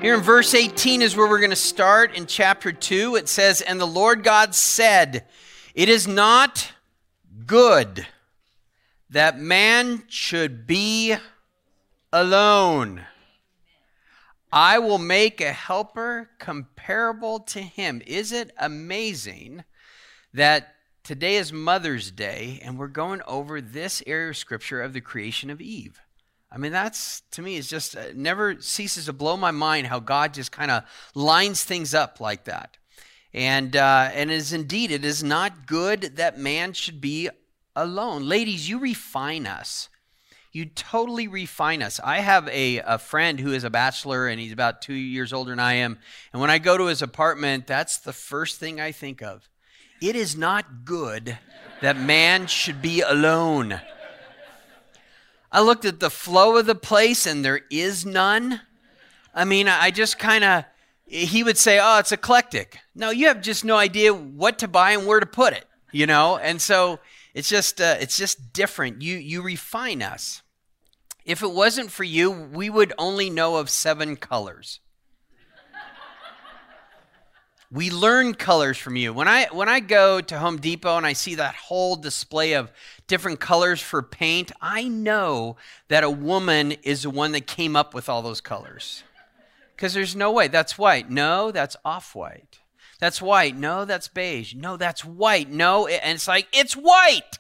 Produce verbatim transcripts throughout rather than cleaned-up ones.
Here in verse eighteen is where we're going to start in chapter two. It says, "And the Lord God said, it is not good that man should be alone. I will make a helper comparable to him." Is it amazing that today is Mother's Day and we're going over this area of scripture of the creation of Eve? I mean, that's, to me, is just, uh, never ceases to blow my mind how God just kind of lines things up like that. And uh, and it is indeed, it is not good that man should be alone. Ladies, you refine us. You totally refine us. I have a, a friend who is a bachelor, and he's about two years older than I am. And when I go to his apartment, that's the first thing I think of. It is not good that man should be alone. I looked at the flow of the place, and there is none. I mean, I just kind of, he would say, oh, it's eclectic. No, you have just no idea what to buy and where to put it, you know? And so it's just uh, it's just different. You, you refine us. If it wasn't for you, we would only know of seven colors. We learn colors from you. When I when I go to Home Depot and I see that whole display of different colors for paint, I know that a woman is the one that came up with all those colors. Because there's no way. That's white. No, that's off-white. That's white. No, that's beige. No, that's white. No, and it's like, it's white.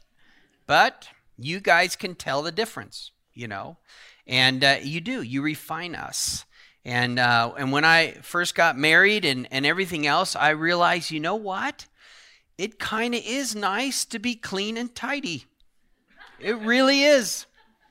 But you guys can tell the difference, you know. And uh, you do. You refine us. And uh, and when I first got married and, and everything else, I realized, you know what? It kind of is nice to be clean and tidy. It really is.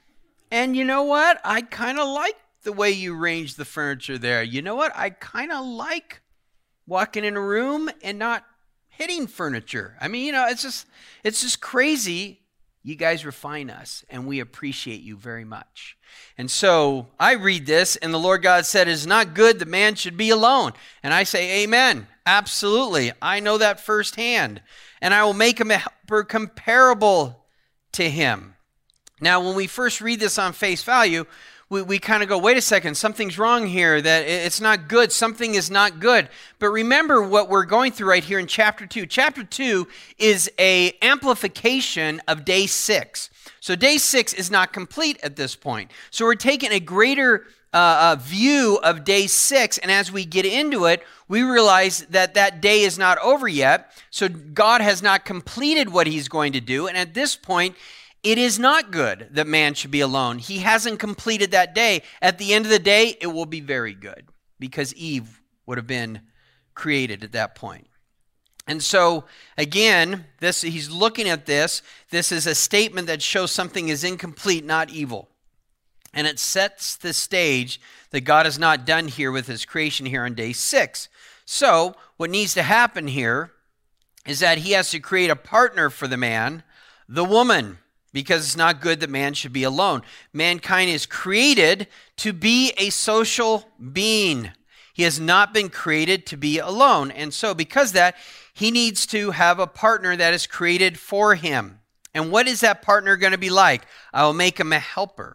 And you know what? I kind of like the way you arrange the furniture there. You know what? I kind of like walking in a room and not hitting furniture. I mean, you know, it's just it's just crazy. You guys refine us, and we appreciate you very much. And so I read this, and the Lord God said, it is not good that man should be alone. And I say, amen. Absolutely. I know that firsthand. And I will make him a helper comparable to him. Now, when we first read this on face value, we, we kind of go, wait a second, something's wrong here, that it's not good, something is not good. But remember what we're going through right here in chapter two. Chapter two is a amplification of day six. So day six is not complete at this point. So we're taking a greater uh, uh, view of day six, and as we get into it, we realize that that day is not over yet. So God has not completed what he's going to do, and at this point, it is not good that man should be alone. He hasn't completed that day. At the end of the day, it will be very good because Eve would have been created at that point. And so, again, this he's looking at this. This is a statement that shows something is incomplete, not evil. And it sets the stage that God is not done here with his creation here on day six. So, what needs to happen here is that he has to create a partner for the man, the woman, because it's not good that man should be alone. Mankind is created to be a social being. He has not been created to be alone. And so because of that, he needs to have a partner that is created for him. And what is that partner going to be like? I will make him a helper,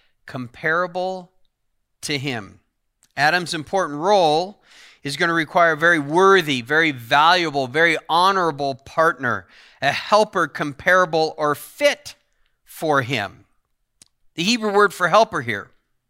comparable to him. Adam's important role is going to require a very worthy, very valuable, very honorable partner, a helper comparable or fit for him. The Hebrew word for helper here,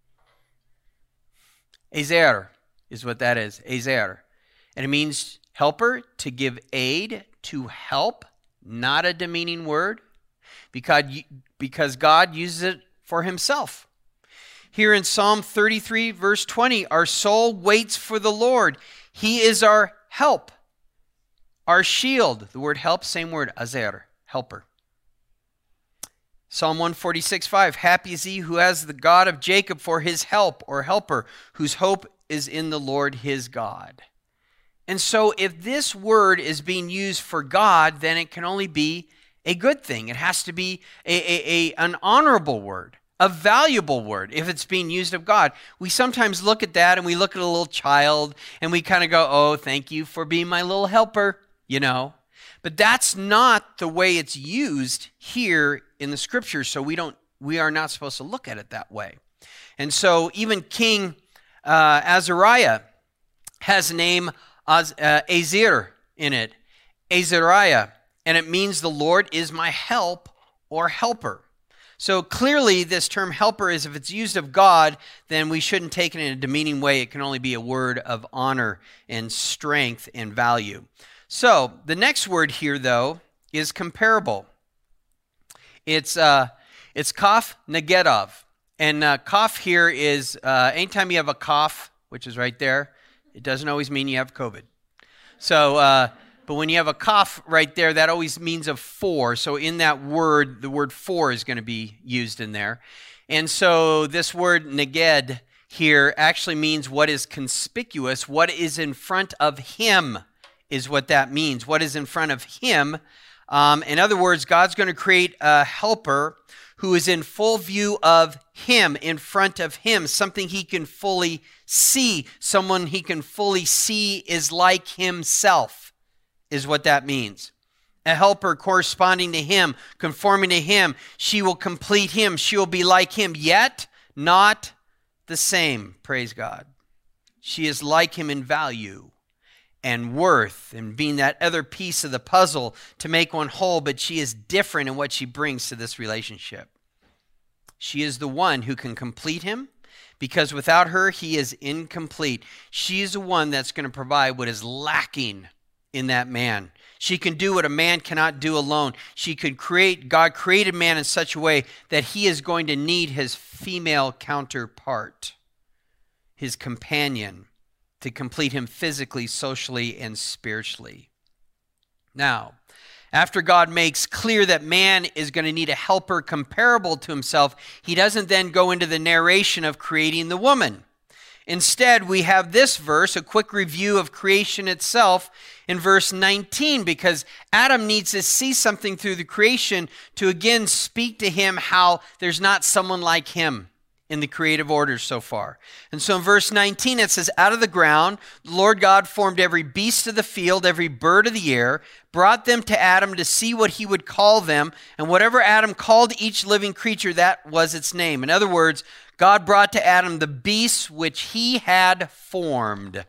ezer, is what that is, ezer. And it means helper, to give aid, to help, not a demeaning word, because, because God uses it for himself. Here in Psalm thirty-three, verse twenty, our soul waits for the Lord. He is our help, our shield. The word help, same word, ezer, helper. Psalm one forty-six, five, happy is he who has the God of Jacob for his help or helper, whose hope is in the Lord his God. And so if this word is being used for God, then it can only be a good thing. It has to be a, a, a, an honorable word, a valuable word if it's being used of God. We sometimes look at that and we look at a little child and we kind of go, oh, thank you for being my little helper, you know. But that's not the way it's used here in the scriptures, so we don't we are not supposed to look at it that way. And so even King Uh, Azariah has the name Az, uh, Azir in it, Azariah, and it means the Lord is my help or helper. So clearly this term helper is, if it's used of God, then we shouldn't take it in a demeaning way. It can only be a word of honor and strength and value. So the next word here, though, is comparable. It's uh, it's kaf negedov. And uh, cough here is, uh, anytime you have a cough, which is right there, it doesn't always mean you have COVID. So, uh, but when you have a cough right there, that always means a for. So in that word, the word for is going to be used in there. And so this word neged here actually means what is conspicuous, what is in front of him is what that means. What is in front of him. Um, in other words, God's going to create a helper who is in full view of him, in front of him, something he can fully see, someone he can fully see is like himself, is what that means. A helper corresponding to him, conforming to him. She will complete him. She will be like him, yet not the same, praise God. She is like him in value and worth and being that other piece of the puzzle to make one whole, but she is different in what she brings to this relationship. She is the one who can complete him, because without her, he is incomplete. She is the one that's going to provide what is lacking in that man. She can do what a man cannot do alone. She could create, God created man in such a way that he is going to need his female counterpart, his companion, to complete him physically, socially, and spiritually. Now, after God makes clear that man is going to need a helper comparable to himself, he doesn't then go into the narration of creating the woman. Instead, we have this verse, a quick review of creation itself in verse nineteen, because Adam needs to see something through the creation to again speak to him how there's not someone like him in the creative order so far. And so in verse nineteen, it says, out of the ground, the Lord God formed every beast of the field, every bird of the air, brought them to Adam to see what he would call them. And whatever Adam called each living creature, that was its name. In other words, God brought to Adam the beasts which he had formed.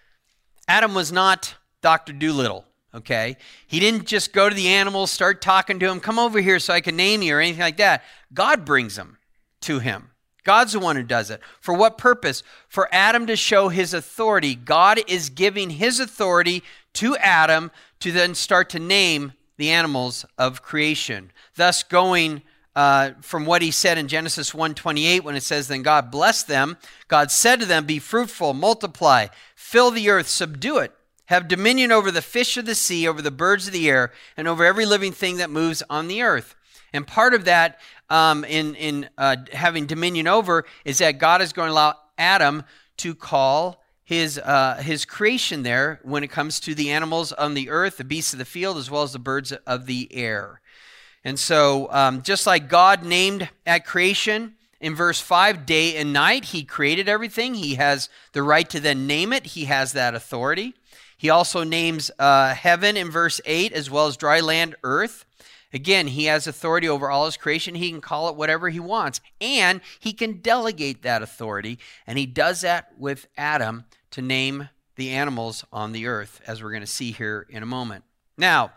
Adam was not Doctor Dolittle, okay? He didn't just go to the animals, start talking to them, come over here so I can name you or anything like that. God brings them to him. God's the one who does it. For what purpose? For Adam to show his authority. God is giving his authority to Adam to then start to name the animals of creation. Thus going uh, from what he said in Genesis one twenty-eight when it says, then God blessed them. God said to them, be fruitful, multiply, fill the earth, subdue it. Have dominion over the fish of the sea, over the birds of the air, and over every living thing that moves on the earth. And part of that um, in, in uh, having dominion over is that God is going to allow Adam to call his, uh, his creation there when it comes to the animals on the earth, the beasts of the field, as well as the birds of the air. And so um, just like God named at creation in verse five, day and night, he created everything. He has the right to then name it. He has that authority. He also names uh, heaven in verse eight, as well as dry land, earth. Again, he has authority over all his creation. He can call it whatever he wants, and he can delegate that authority, and he does that with Adam to name the animals on the earth, as we're going to see here in a moment. Now,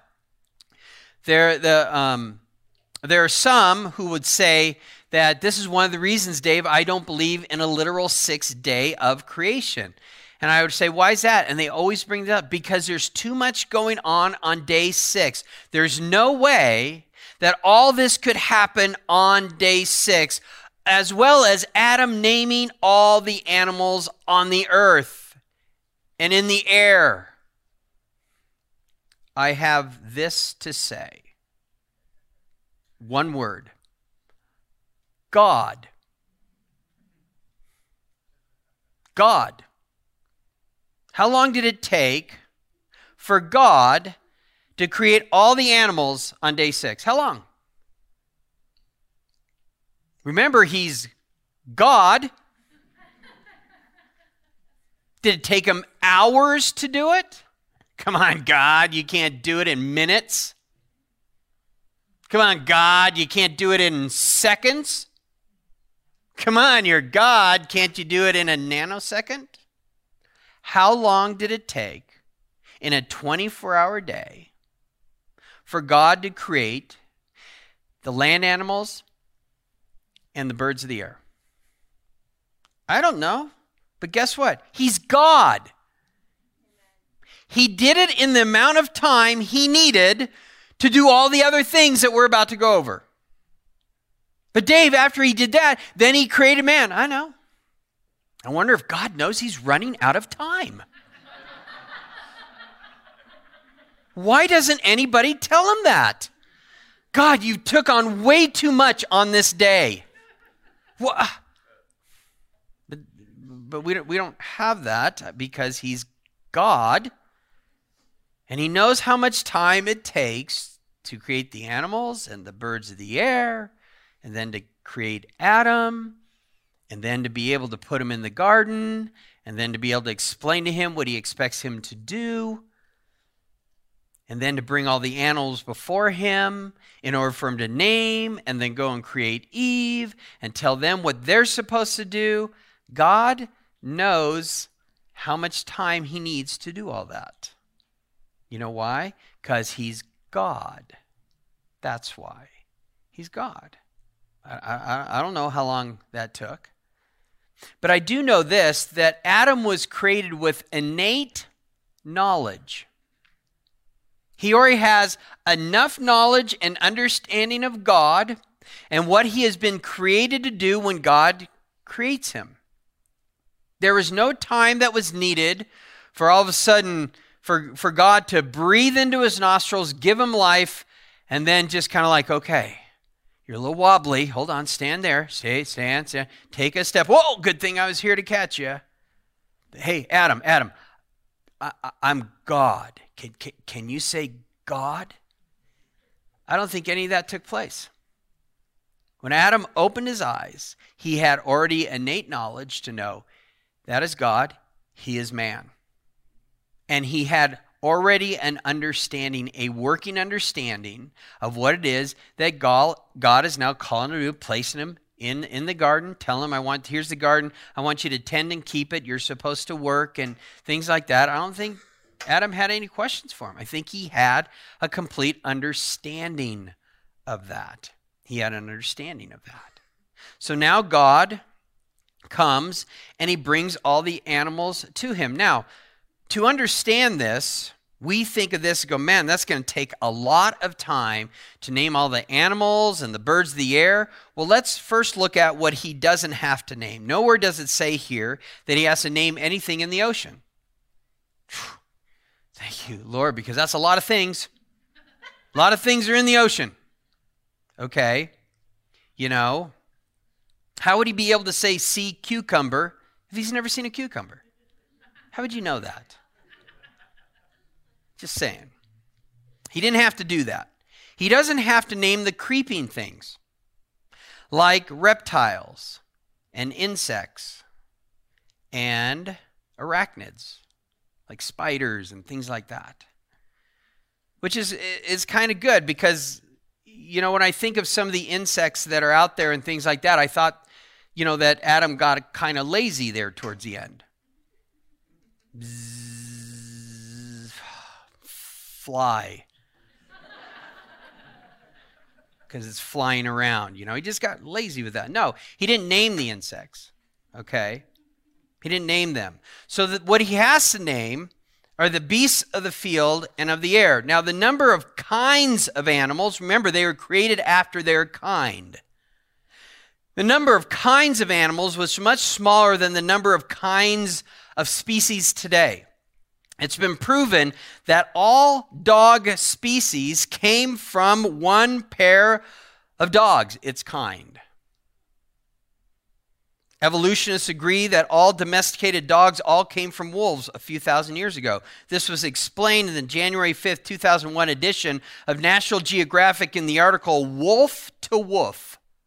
there, the, um, there are some who would say that this is one of the reasons, Dave, I don't believe in a literal sixth day of creation. And I would say, why is that? And they always bring it up because there's too much going on on day six. There's no way that all this could happen on day six, as well as Adam naming all the animals on the earth and in the air. I have this to say. One word. God. God. How long did it take for God to create all the animals on day six? How long? Remember, he's God. Did it take him hours to do it? Come on, God, you can't do it in minutes. Come on, God, you can't do it in seconds. Come on, you're God. Can't you do it in a nanosecond? How long did it take in a twenty-four hour day for God to create the land animals and the birds of the air? I don't know. But guess what? He's God. He did it in the amount of time he needed to do all the other things that we're about to go over. But Dave, after he did that, then he created man. I know. I wonder if God knows he's running out of time. Why doesn't anybody tell him that? God, you took on way too much on this day. What? But, but we don't, we don't have that because he's God. And he knows how much time it takes to create the animals and the birds of the air, and then to create Adam, and then to be able to put him in the garden, and then to be able to explain to him what he expects him to do, and then to bring all the animals before him in order for him to name, and then go and create Eve, and tell them what they're supposed to do. God knows how much time he needs to do all that. You know why? Because he's God. That's why. He's God. I, I, I don't know how long that took. But I do know this, that Adam was created with innate knowledge. He already has enough knowledge and understanding of God and what he has been created to do when God creates him. There was no time that was needed for all of a sudden for, for God to breathe into his nostrils, give him life, and then just kind of like, okay, you're a little wobbly. Hold on, stand there. Stay, stand, stand. Take a step. Whoa, good thing I was here to catch you. Hey, Adam, Adam, I, I, I'm God. Can, can, can you say God? I don't think any of that took place. When Adam opened his eyes, he had already innate knowledge to know that is God, he is man. And he had already an understanding, a working understanding of what it is that God, God is now calling him to do, placing him in, in the garden, telling him, I want, here's the garden, I want you to tend and keep it, you're supposed to work, and things like that. I don't think Adam had any questions for him. I think he had a complete understanding of that. He had an understanding of that. So now God comes and he brings all the animals to him. Now, to understand this, we think of this and go, man, that's going to take a lot of time to name all the animals and the birds of the air. Well, let's first look at what he doesn't have to name. Nowhere does it say here that he has to name anything in the ocean. Thank you, Lord, because that's a lot of things. A lot of things are in the ocean. Okay, you know, how would he be able to say sea cucumber if he's never seen a cucumber? How would you know that? Just saying. He didn't have to do that. He doesn't have to name the creeping things like reptiles and insects and arachnids like spiders and things like that, which is, is kind of good because, you know, when I think of some of the insects that are out there and things like that, I thought, you know, that Adam got kind of lazy there towards the end. Bzzz, fly. Because it's flying around, you know. He just got lazy with that. No, he didn't name the insects, okay? He didn't name them. So that what he has to name are the beasts of the field and of the air. Now, the number of kinds of animals, remember, they were created after their kind. The number of kinds of animals was much smaller than the number of kinds of species today. It's been proven that all dog species came from one pair of dogs, its kind. Evolutionists agree that all domesticated dogs all came from wolves a few thousand years ago. This was explained in the January fifth, two thousand one edition of National Geographic in the article Wolf to Woof.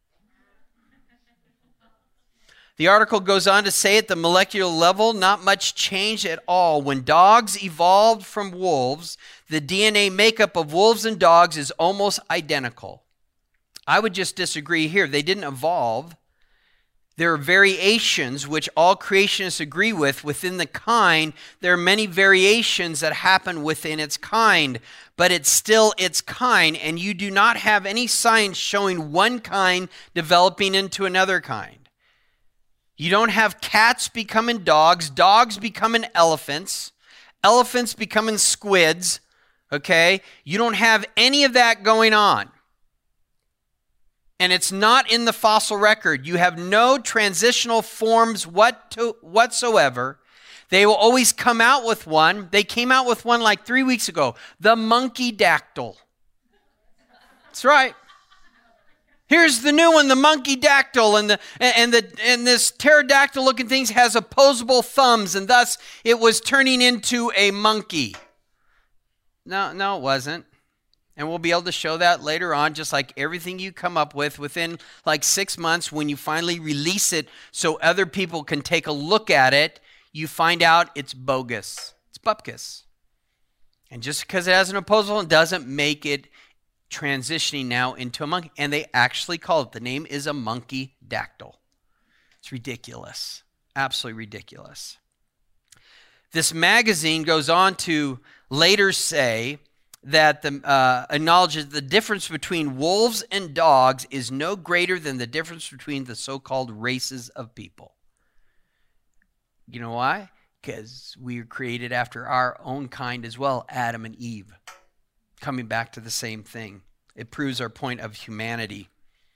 The article goes on to say at the molecular level, not much changed at all. When dogs evolved from wolves, the D N A makeup of wolves and dogs is almost identical. I would just disagree here. They didn't evolve There are variations which all creationists agree with within the kind. There are many variations that happen within its kind, but it's still its kind, and you do not have any signs showing one kind developing into another kind. You don't have cats becoming dogs, dogs becoming elephants, elephants becoming squids, okay? You don't have any of that going on. And it's not in the fossil record. You have no transitional forms what to, whatsoever. They will always come out with one. They came out with one like three weeks ago. The monkey dactyl. That's right. Here's the new one, the monkey dactyl, and the and the and this pterodactyl-looking thing has opposable thumbs, and thus it was turning into a monkey. No, no, it wasn't. And we'll be able to show that later on, just like everything you come up with within like six months when you finally release it so other people can take a look at it, you find out it's bogus. It's bupkis. And just because it has an opposable doesn't make it transitioning now into a monkey. And they actually call it, the name is a monkey dactyl. It's ridiculous. Absolutely ridiculous. This magazine goes on to later say that the, uh, acknowledges the difference between wolves and dogs is no greater than the difference between the so-called races of people. You know why? Because we are created after our own kind as well, Adam and Eve. Coming back to the same thing. It proves our point of humanity.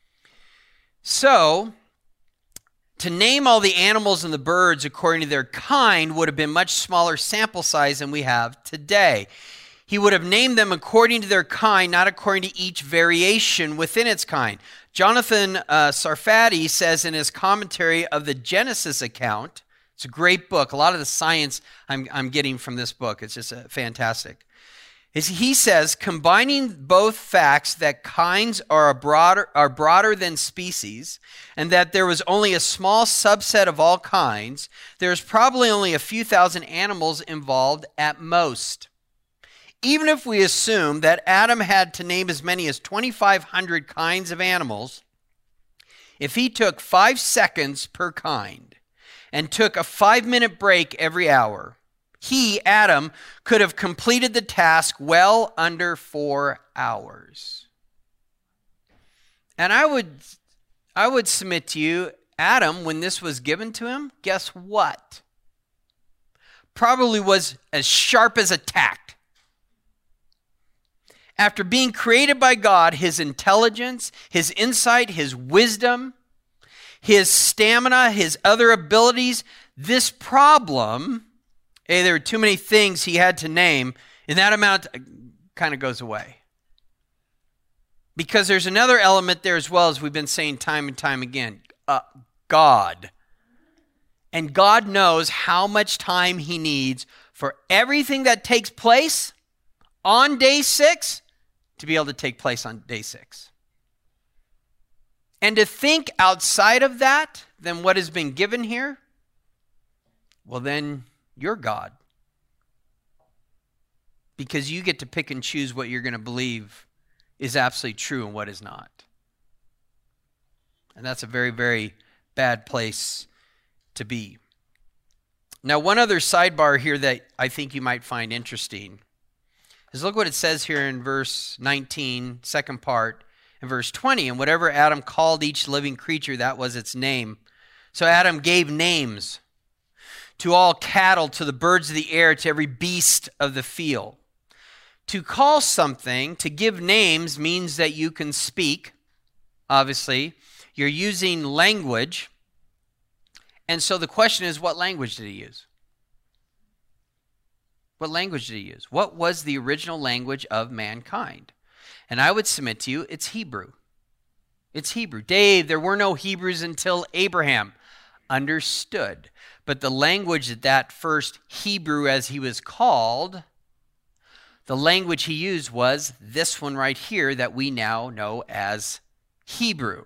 So, to name all the animals and the birds according to their kind would have been much smaller sample size than we have today. He would have named them according to their kind, not according to each variation within its kind. Jonathan uh, Sarfati says in his commentary of the Genesis account, it's a great book. A lot of the science I'm, I'm getting from this book, it's just uh, fantastic. Is he says, combining both facts that kinds are, a broader, are broader than species and that there was only a small subset of all kinds, there's probably only a few thousand animals involved at most. Even if we assume that Adam had to name as many as twenty-five hundred kinds of animals, if he took five seconds per kind and took a five-minute break every hour, he, Adam, could have completed the task well under four hours. And I would, I would submit to you, Adam, when this was given to him, guess what? Probably was as sharp as a tack. After being created by God, his intelligence, his insight, his wisdom, his stamina, his other abilities, this problem, hey, there were too many things he had to name, and that amount kind of goes away. Because there's another element there as well, as we've been saying time and time again, uh, God. And God knows how much time he needs for everything that takes place on day six to be able to take place on day six. And to think outside of that than what has been given here, well then you're God. Because you get to pick and choose what you're going to believe is absolutely true and what is not. And that's a very, very bad place to be. Now, one other sidebar here that I think you might find interesting is look what it says here in verse nineteen, second part, in verse twenty. And whatever Adam called each living creature, that was its name. So Adam gave names to all cattle, to the birds of the air, to every beast of the field. To call something, to give names, means that you can speak, obviously. You're using language. And so the question is, what language did he use? What language did he use? What was the original language of mankind? And I would submit to you, it's Hebrew. It's Hebrew. Dave, there were no Hebrews until Abraham. Understood. But the language that that first Hebrew, as he was called, the language he used was this one right here that we now know as Hebrew.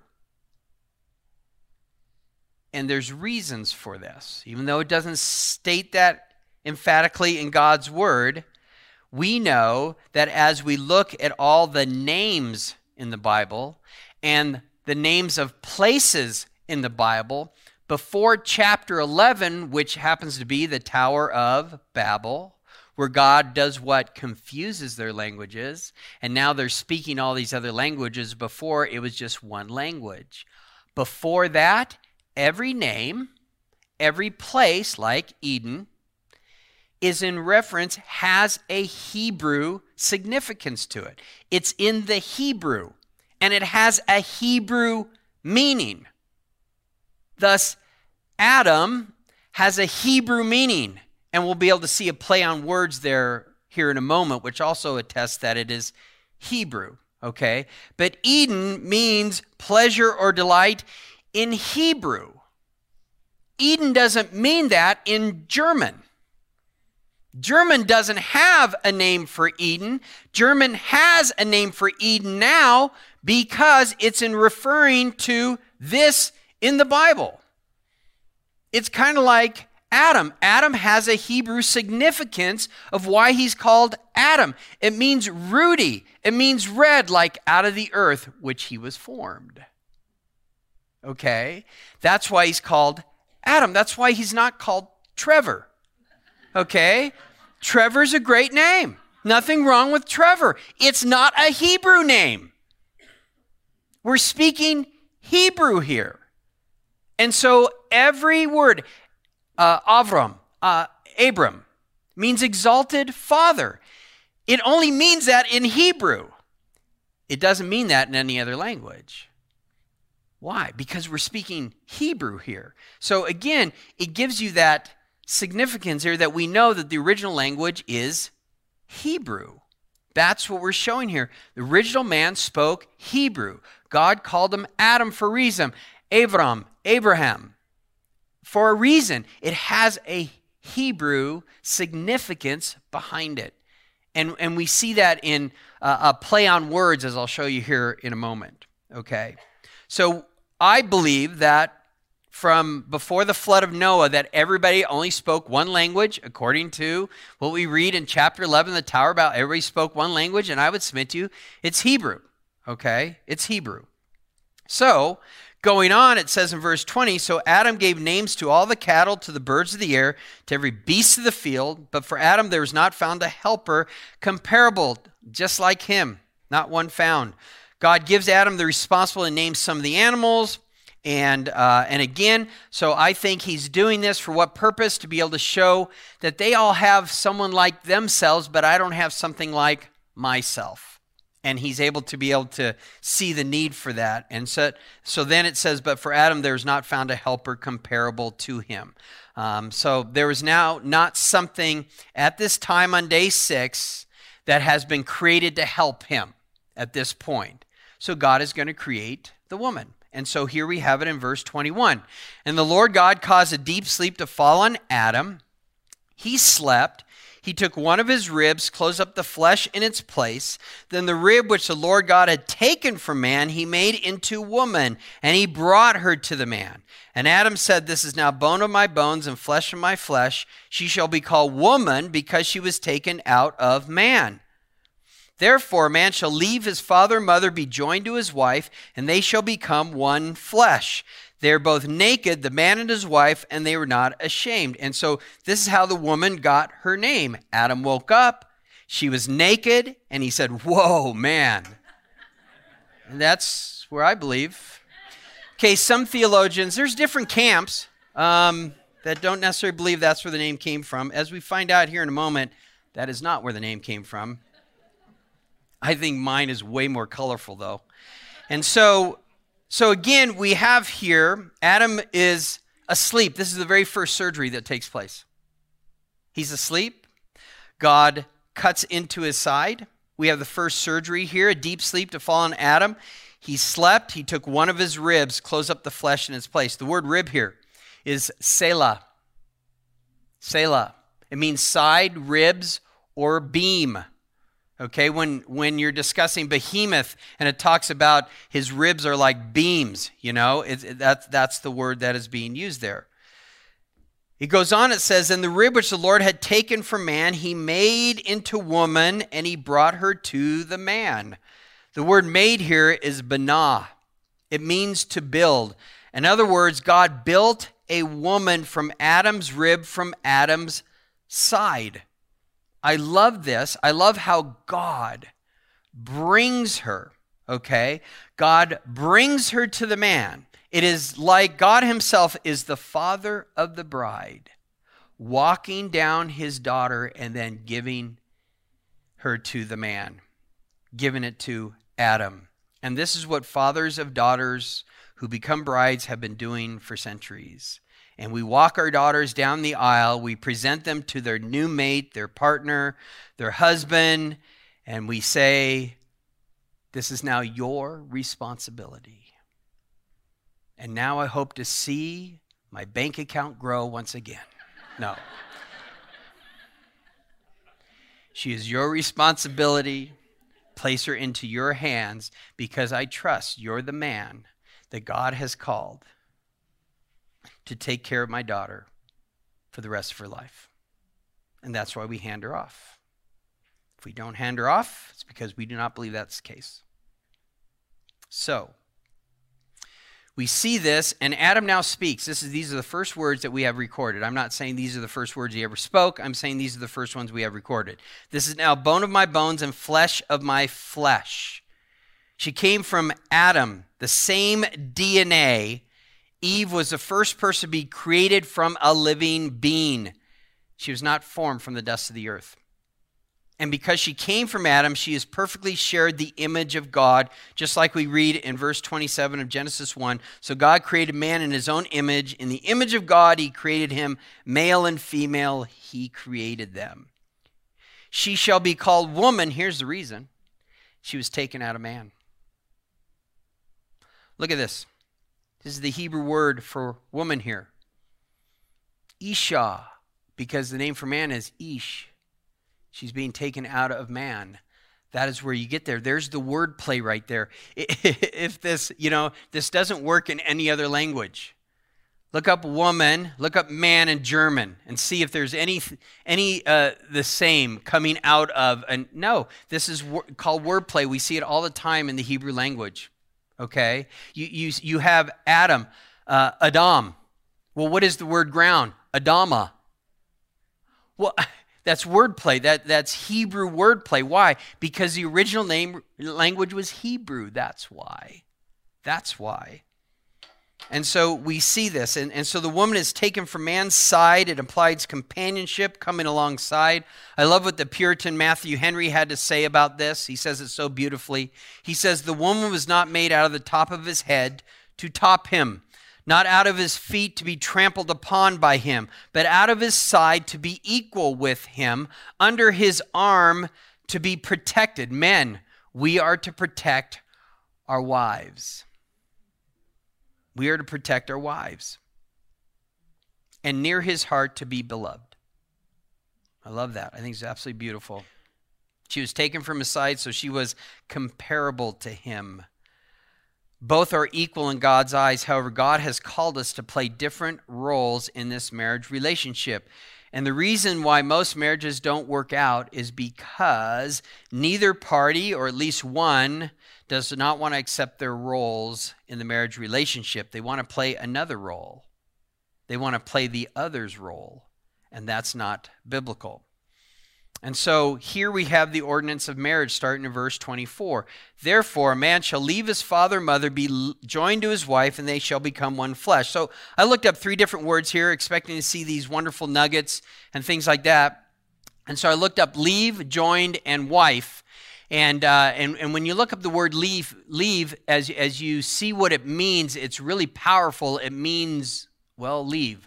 And there's reasons for this. Even though it doesn't state that emphatically in God's word, we know that as we look at all the names in the Bible and the names of places in the Bible before chapter eleven, which happens to be the Tower of Babel, where God does what? Confuses their languages, and now they're speaking all these other languages. Before, it was just one language. Before that, every name, every place, like Eden, is in reference, has a Hebrew significance to it. It's in the Hebrew, and it has a Hebrew meaning. Thus, Adam has a Hebrew meaning, and we'll be able to see a play on words there here in a moment, which also attests that it is Hebrew, okay? But Eden means pleasure or delight in Hebrew. Eden doesn't mean that in German. German doesn't have a name for Eden. German has a name for Eden now because it's in referring to this in the Bible. It's kind of like Adam. Adam has a Hebrew significance of why he's called Adam. It means rooty. It means red, like out of the earth, which he was formed. Okay? That's why he's called Adam. That's why he's not called Trevor. Okay? Trevor's a great name. Nothing wrong with Trevor. It's not a Hebrew name. We're speaking Hebrew here. And so every word, uh, Avram, uh, Abram, means exalted father. It only means that in Hebrew. It doesn't mean that in any other language. Why? Because we're speaking Hebrew here. So again, it gives you that significance here that we know that the original language is Hebrew. That's what we're showing here. The original man spoke Hebrew. God called him Adam for a reason. Abram, Abraham, for a reason. It has a Hebrew significance behind it. And, and we see that in uh, a play on words, as I'll show you here in a moment. Okay? So I believe that from before the flood of Noah, that everybody only spoke one language, according to what we read in chapter eleven, the Tower about everybody spoke one language, and I would submit to you, it's Hebrew, okay? It's Hebrew. So, going on, it says in verse twenty, so Adam gave names to all the cattle, to the birds of the air, to every beast of the field, but for Adam there was not found a helper comparable, just like him, not one found. God gives Adam the responsibility to name some of the animals. And uh, and again, so I think he's doing this for what purpose? To be able to show that they all have someone like themselves, but I don't have something like myself. And he's able to be able to see the need for that. And so, so then it says, but for Adam, there's not found a helper comparable to him. Um, so there is now not something at this time on day six that has been created to help him at this point. So God is going to create the woman. And so here we have it in verse twenty-one. And the Lord God caused a deep sleep to fall on Adam. He slept. He took one of his ribs, closed up the flesh in its place. Then the rib which the Lord God had taken from man, he made into woman, and he brought her to the man. And Adam said, this is now bone of my bones and flesh of my flesh. She shall be called woman because she was taken out of man. Therefore, a man shall leave his father and mother, be joined to his wife, and they shall become one flesh. They are both naked, the man and his wife, and they were not ashamed. And so this is how the woman got her name. Adam woke up, she was naked, and he said, whoa, man. And that's where I believe. Okay, some theologians, there's different camps um, that don't necessarily believe that's where the name came from. As we find out here in a moment, that is not where the name came from. I think mine is way more colorful, though. And so, so again, we have here, Adam is asleep. This is the very first surgery that takes place. He's asleep. God cuts into his side. We have the first surgery here, a deep sleep to fall on Adam. He slept. He took one of his ribs, closed up the flesh in its place. The word rib here is selah. Selah. It means side, ribs, or beam. Okay, when, when you're discussing behemoth and it talks about his ribs are like beams, you know, it, it, that's, that's the word that is being used there. It goes on, it says, and the rib which the Lord had taken from man, he made into woman, and he brought her to the man. The word made here is banah. It means to build. In other words, God built a woman from Adam's rib, from Adam's side. I love this. I love how God brings her, okay? God brings her to the man. It is like God himself is the father of the bride, walking down his daughter and then giving her to the man, giving it to Adam. And this is what fathers of daughters who become brides have been doing for centuries. And we walk our daughters down the aisle. We present them to their new mate, their partner, their husband, and we say, this is now your responsibility. And now I hope to see my bank account grow once again. No. She is your responsibility. Place her into your hands because I trust you're the man that God has called to take care of my daughter for the rest of her life. And that's why we hand her off. If we don't hand her off, it's because we do not believe that's the case. So, we see this, and Adam now speaks. This is, these are the first words that we have recorded. I'm not saying these are the first words he ever spoke. I'm saying these are the first ones we have recorded. This is now bone of my bones and flesh of my flesh. She came from Adam, the same D N A. Eve was the first person to be created from a living being. She was not formed from the dust of the earth. And because she came from Adam, she has perfectly shared the image of God, just like we read in verse twenty-seven of Genesis one. So God created man in his own image. In the image of God, he created him, male and female, he created them. She shall be called woman. Here's the reason. She was taken out of man. Look at this. This is the Hebrew word for woman here. Isha, because the name for man is Ish. She's being taken out of man. That is where you get there. There's the word play right there. If this, you know, this doesn't work in any other language. Look up woman, look up man in German and see if there's any any uh, the same coming out of. And no, this is wor- called wordplay. We see it all the time in the Hebrew language. Okay, you you you have Adam, uh, Adam. Well, what is the word ground? Adama. Well. That's wordplay. That, that's Hebrew wordplay. Why? Because the original name language was Hebrew. That's why. That's why. And so we see this. And, and so the woman is taken from man's side. It implies companionship coming alongside. I love what the Puritan Matthew Henry had to say about this. He says it so beautifully. He says, the woman was not made out of the top of his head to top him, not out of his feet to be trampled upon by him, but out of his side to be equal with him, under his arm to be protected. Men, we are to protect our wives. We are to protect our wives. And near his heart to be beloved. I love that. I think it's absolutely beautiful. She was taken from his side, so she was comparable to him. Both are equal in God's eyes. However, God has called us to play different roles in this marriage relationship. And the reason why most marriages don't work out is because neither party, or at least one, does not want to accept their roles in the marriage relationship. They want to play another role. They want to play the other's role. And that's not biblical. And so here we have the ordinance of marriage starting in verse twenty-four. Therefore, a man shall leave his father and mother, be joined to his wife, and they shall become one flesh. So I looked up three different words here, expecting to see these wonderful nuggets and things like that. And so I looked up leave, joined, and wife. And uh, and, and when you look up the word leave, leave, as, as you see what it means, it's really powerful. It means, well, leave.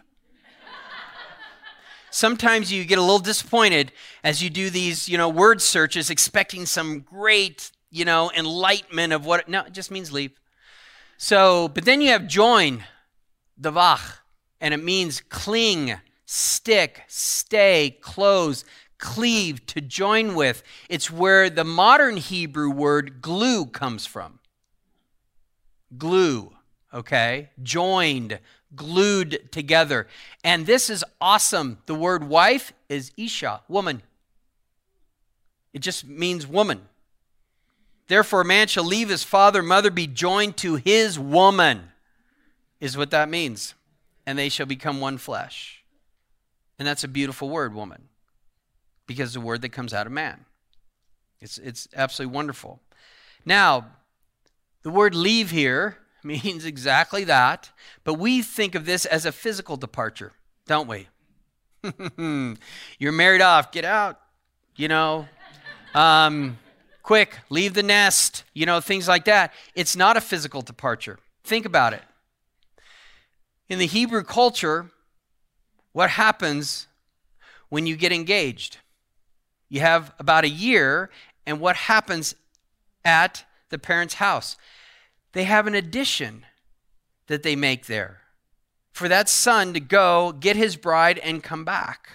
Sometimes you get a little disappointed as you do these, you know, word searches, expecting some great, you know, enlightenment of what, no, it just means leave. So, but then you have join, davach, and it means cling, stick, stay, close, cleave, to join with. It's where the modern Hebrew word glue comes from. Glue, okay? Joined, glued together. And this is awesome. The word wife is isha, woman. It just means woman. Therefore, a man shall leave his father and mother, be joined to his woman. is what that means. And they shall become one flesh. And that's a beautiful word, woman, because the word that comes out of man. It's, it's absolutely wonderful. Now, the word leave here means exactly that, but we think of this as a physical departure, don't we? You're married off, get out, you know. Um, quick, leave the nest, you know, things like that. It's not a physical departure. Think about it. In the Hebrew culture, what happens when you get engaged? You have about a year, and what happens at the parents' house? They have an addition that they make there for that son to go get his bride and come back.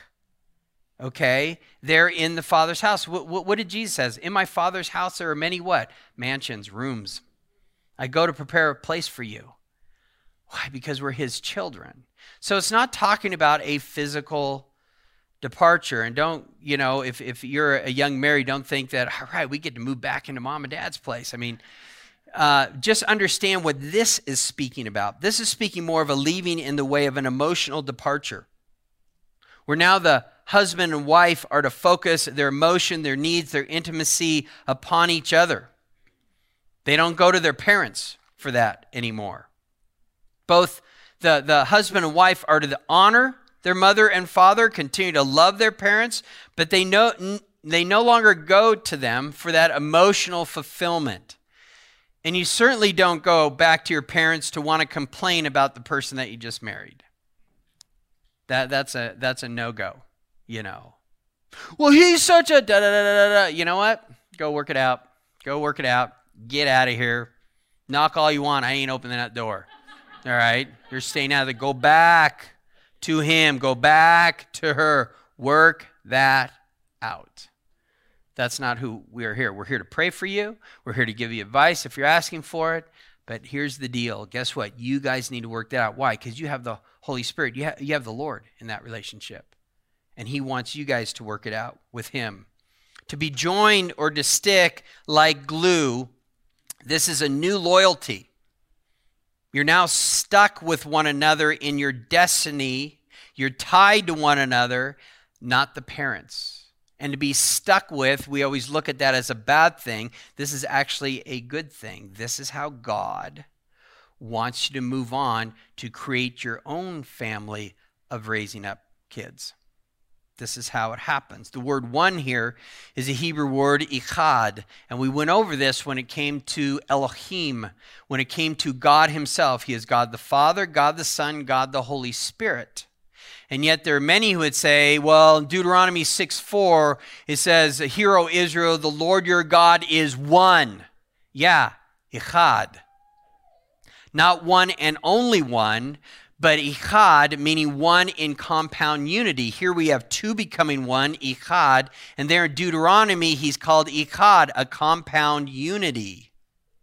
Okay? They're in the Father's house. What, what, what did Jesus says? In my Father's house there are many what? Mansions, rooms. I go to prepare a place for you. Why? Because we're his children. So it's not talking about a physical departure. And don't, you know, if, if you're a young married, don't think that, all right, we get to move back into mom and dad's place. I mean, uh, just understand what this is speaking about. This is speaking more of a leaving in the way of an emotional departure, where now the husband and wife are to focus their emotion, their needs, their intimacy upon each other. They don't go to their parents for that anymore. Both the, the husband and wife are to honor their mother and father, continue to love their parents, but they no, they no longer go to them for that emotional fulfillment. And you certainly don't go back to your parents to want to complain about the person that you just married. That, that's a, that's a no-go, you know. Well, he's such a da-da-da-da-da. You know what? Go work it out. Go work it out. Get out of here. Knock all you want. I ain't opening that door. All right? You're staying out of it. Go back to him. Go back to her. Work that out. That's not who we are here. We're here to pray for you. We're here to give you advice if you're asking for it. But here's the deal. Guess what? You guys need to work that out. Why? Because you have the Holy Spirit. You have, you have the Lord in that relationship. And he wants you guys to work it out with him. To be joined or to stick like glue, this is a new loyalty. You're now stuck with one another in your destiny. You're tied to one another, not the parents. And to be stuck with, we always look at that as a bad thing. This is actually a good thing. This is how God wants you to move on to create your own family of raising up kids. This is how it happens. The word one here is a Hebrew word, ichad. And we went over this when it came to Elohim, when it came to God himself. He is God the Father, God the Son, God the Holy Spirit. And yet there are many who would say, well, in Deuteronomy six four, it says, "Hear, O Israel, the Lord your God is one." Yeah, ichad. Not one and only one, but ichad, meaning one in compound unity. Here we have two becoming one, ichad. And there in Deuteronomy, he's called ichad, a compound unity.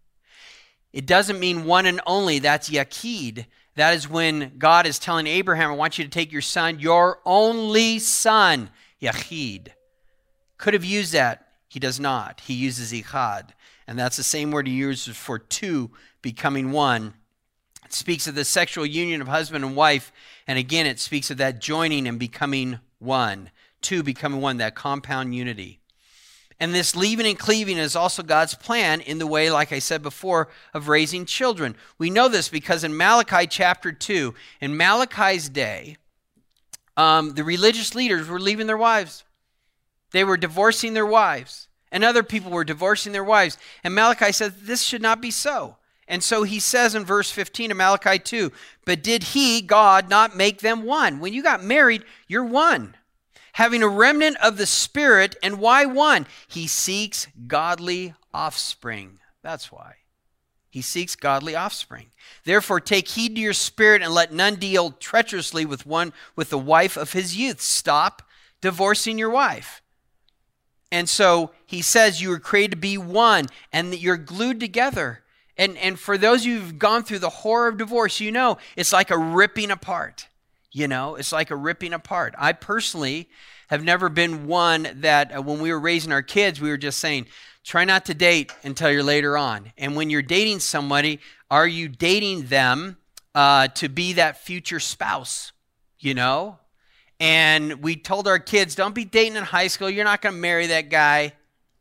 It doesn't mean one and only. That's yakid. That is when God is telling Abraham, I want you to take your son, your only son, Yachid. Could have used that. He does not. He uses ichad. And that's the same word he uses for two becoming one. It speaks of the sexual union of husband and wife. And again, it speaks of that joining and becoming one. Two becoming one, that compound unity. And this leaving and cleaving is also God's plan in the way, like I said before, of raising children. We know this because in Malachi chapter two, in Malachi's day, um, the religious leaders were leaving their wives. They were divorcing their wives. And other people were divorcing their wives. And Malachi says, this should not be so. And so he says in verse fifteen of Malachi two, but did he, God, not make them one? When you got married, you're one. Having a remnant of the Spirit, and why one? He seeks godly offspring. That's why. He seeks godly offspring. Therefore, take heed to your spirit, and let none deal treacherously with one with the wife of his youth. Stop divorcing your wife. And so he says you were created to be one, and that you're glued together. And, and for those of you who've gone through the horror of divorce, you know it's like a ripping apart. You know, it's like a ripping apart. I personally have never been one that uh, when we were raising our kids, we were just saying, try not to date until you're later on. And when you're dating somebody, are you dating them uh, to be that future spouse, you know? And we told our kids, don't be dating in high school. You're not going to marry that guy.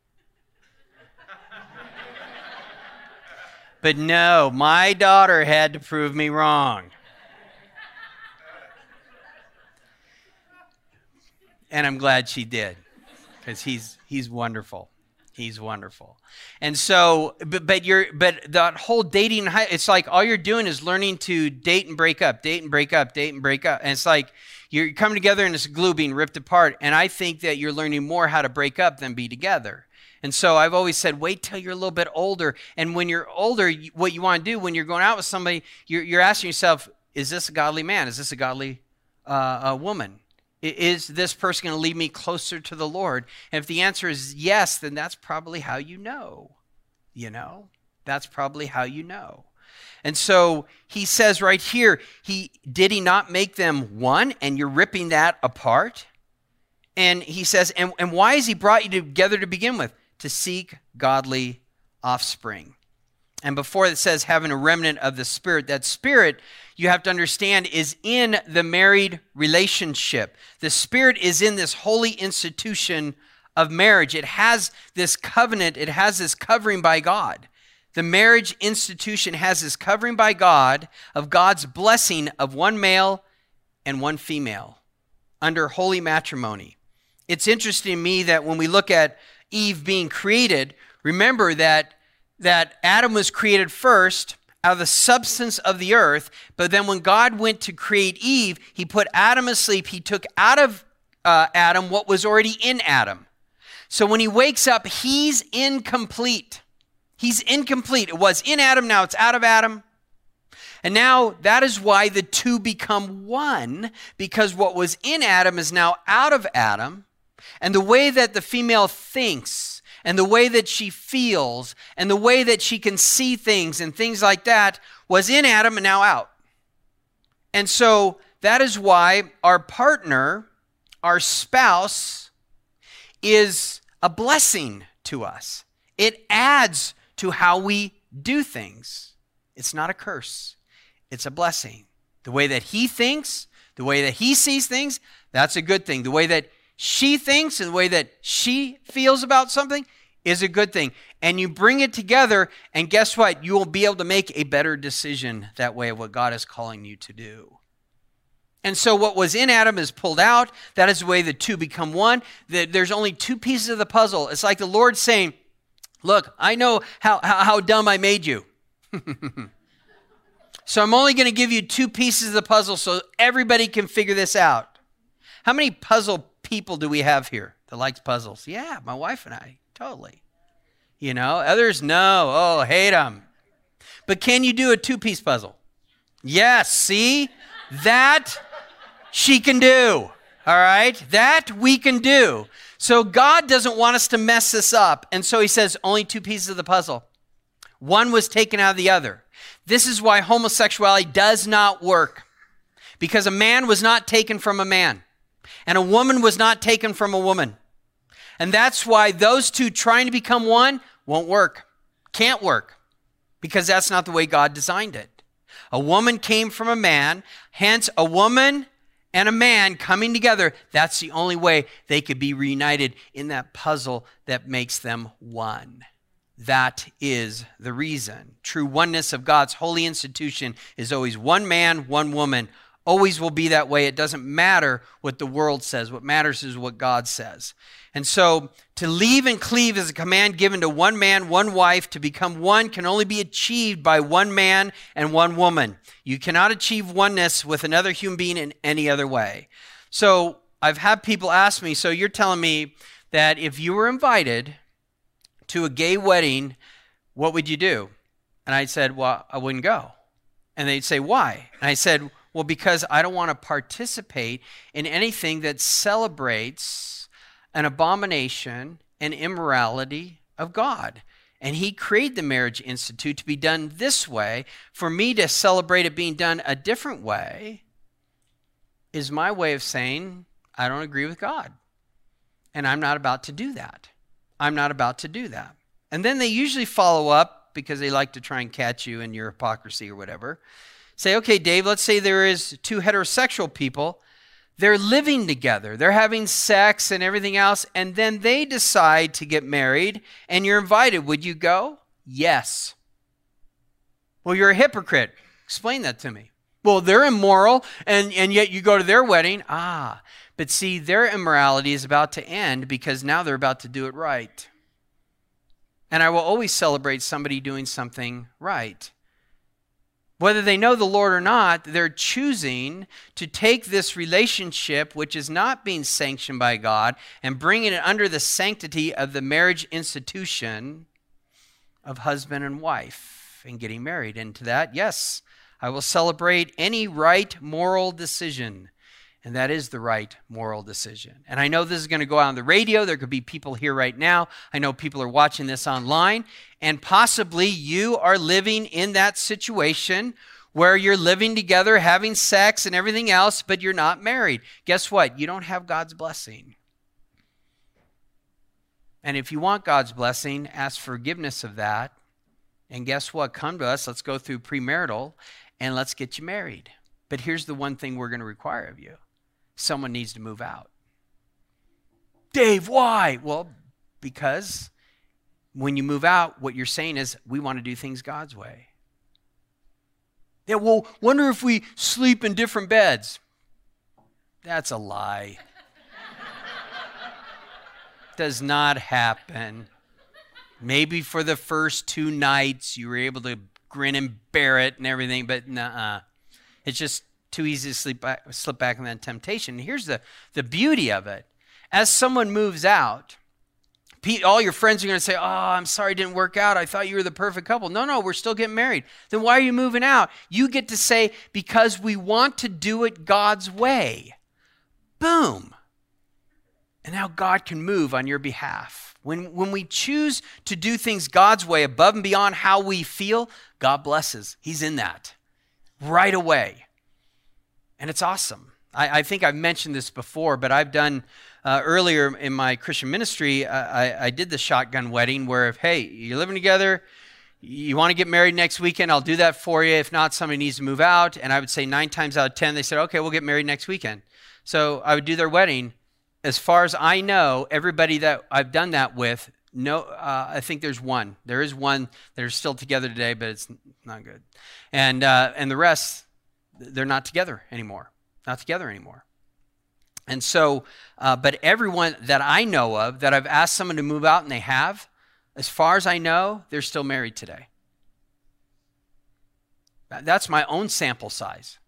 But no, my daughter had to prove me wrong. And I'm glad she did, because he's he's wonderful. He's wonderful. And so, but, but you're, but that whole dating, it's like all you're doing is learning to date and break up, date and break up, date and break up. And it's like you're coming together and it's glue being ripped apart. And I think that you're learning more how to break up than be together. And so I've always said, wait till you're a little bit older. And when you're older, what you want to do when you're going out with somebody, you're, you're asking yourself, is this a godly man? Is this a godly uh, a woman? Is this person going to lead me closer to the Lord? And if the answer is yes, then that's probably how you know. You know, that's probably how you know. And so he says right here, he did he not make them one? And you're ripping that apart. And he says, and, and why has he brought you together to begin with? To seek godly offspring. And before it says having a remnant of the Spirit, that Spirit, you have to understand, is in the married relationship. The Spirit is in this holy institution of marriage. It has this covenant. It has this covering by God. The marriage institution has this covering by God of God's blessing of one male and one female under holy matrimony. It's interesting to me that when we look at Eve being created, remember that that Adam was created first out of the substance of the earth, but then when God went to create Eve, he put Adam asleep. He took out of uh, Adam what was already in Adam. So when he wakes up, he's incomplete. He's incomplete. It was in Adam, now it's out of Adam. And now that is why the two become one, because what was in Adam is now out of Adam. And the way that the female thinks, and the way that she feels, and the way that she can see things and things like that was in Adam and now out. And so that is why our partner, our spouse, is a blessing to us. It adds to how we do things. It's not a curse. It's a blessing. The way that he thinks, the way that he sees things, that's a good thing. The way that she thinks and the way that she feels about something is a good thing. And you bring it together, and guess what? You will be able to make a better decision that way of what God is calling you to do. And so what was in Adam is pulled out. That is the way the two become one. There's only two pieces of the puzzle. It's like the Lord saying, look, I know how, how, how dumb I made you. So I'm only going to give you two pieces of the puzzle so everybody can figure this out. How many puzzle people do we have here that likes puzzles? Yeah, my wife and I, totally. You know, others, no. Oh, hate them. But can you do a two-piece puzzle? Yes, see? That she can do, all right? That we can do. So God doesn't want us to mess this up. And so he says only two pieces of the puzzle. One was taken out of the other. This is why homosexuality does not work. Because a man was not taken from a man. And a woman was not taken from a woman. And that's why those two trying to become one won't work. Can't work. Because that's not the way God designed it. A woman came from a man. Hence, a woman and a man coming together, that's the only way they could be reunited in that puzzle that makes them one. That is the reason. True oneness of God's holy institution is always one man, one woman. Always will be that way. It doesn't matter what the world says. What matters is what God says. And so to leave and cleave is a command given to one man, one wife. To become one can only be achieved by one man and one woman. You cannot achieve oneness with another human being in any other way. So I've had people ask me, so you're telling me that if you were invited to a gay wedding, what would you do? And I said, well, I wouldn't go. And they'd say, why? And I said, well, because I don't want to participate in anything that celebrates an abomination and immorality of God. And he created the Marriage Institute to be done this way. For me to celebrate it being done a different way is my way of saying, I don't agree with God. And I'm not about to do that. I'm not about to do that. And then they usually follow up, because they like to try and catch you in your hypocrisy or whatever, Say, okay, Dave, let's say there is two heterosexual people. They're living together. They're having sex and everything else, and then they decide to get married, and you're invited. Would you go? Yes. Well, you're a hypocrite. Explain that to me. Well, they're immoral, and, and yet you go to their wedding. Ah, but see, their immorality is about to end because now they're about to do it right. And I will always celebrate somebody doing something right. Whether they know the Lord or not, they're choosing to take this relationship, which is not being sanctioned by God, and bringing it under the sanctity of the marriage institution of husband and wife and getting married. Into that, yes, I will celebrate any right moral decision. And that is the right moral decision. And I know this is going to go out on the radio. There could be people here right now. I know people are watching this online. And possibly you are living in that situation where you're living together, having sex and everything else, but you're not married. Guess what? You don't have God's blessing. And if you want God's blessing, ask forgiveness of that. And guess what? Come to us. Let's go through premarital and let's get you married. But here's the one thing we're going to require of you. Someone needs to move out. Dave, why? Well, because when you move out, what you're saying is, we want to do things God's way. Yeah, well, wonder if we sleep in different beds. That's a lie. Does not happen. Maybe for the first two nights, you were able to grin and bear it and everything, but nuh-uh. It's just too easy to slip back, slip back in that temptation. And here's the, the beauty of it. As someone moves out, all your friends are going to say, oh, I'm sorry it didn't work out. I thought you were the perfect couple. No, no, we're still getting married. Then why are you moving out? You get to say, because we want to do it God's way. Boom. And now God can move on your behalf. When, when we choose to do things God's way, above and beyond how we feel, God blesses. He's in that right away. And it's awesome. I, I think I've mentioned this before, but I've done uh, earlier in my Christian ministry, uh, I, I did the shotgun wedding where if, hey, you're living together, you want to get married next weekend, I'll do that for you. If not, somebody needs to move out. And I would say nine times out of ten, they said, okay, we'll get married next weekend. So I would do their wedding. As far as I know, everybody that I've done that with, no, uh, I think there's one. There is one that are still together today, but it's not good. And uh, and the rest, they're not together anymore. Not together anymore. And so, uh, but everyone that I know of that I've asked someone to move out and they have, as far as I know, they're still married today. That's my own sample size.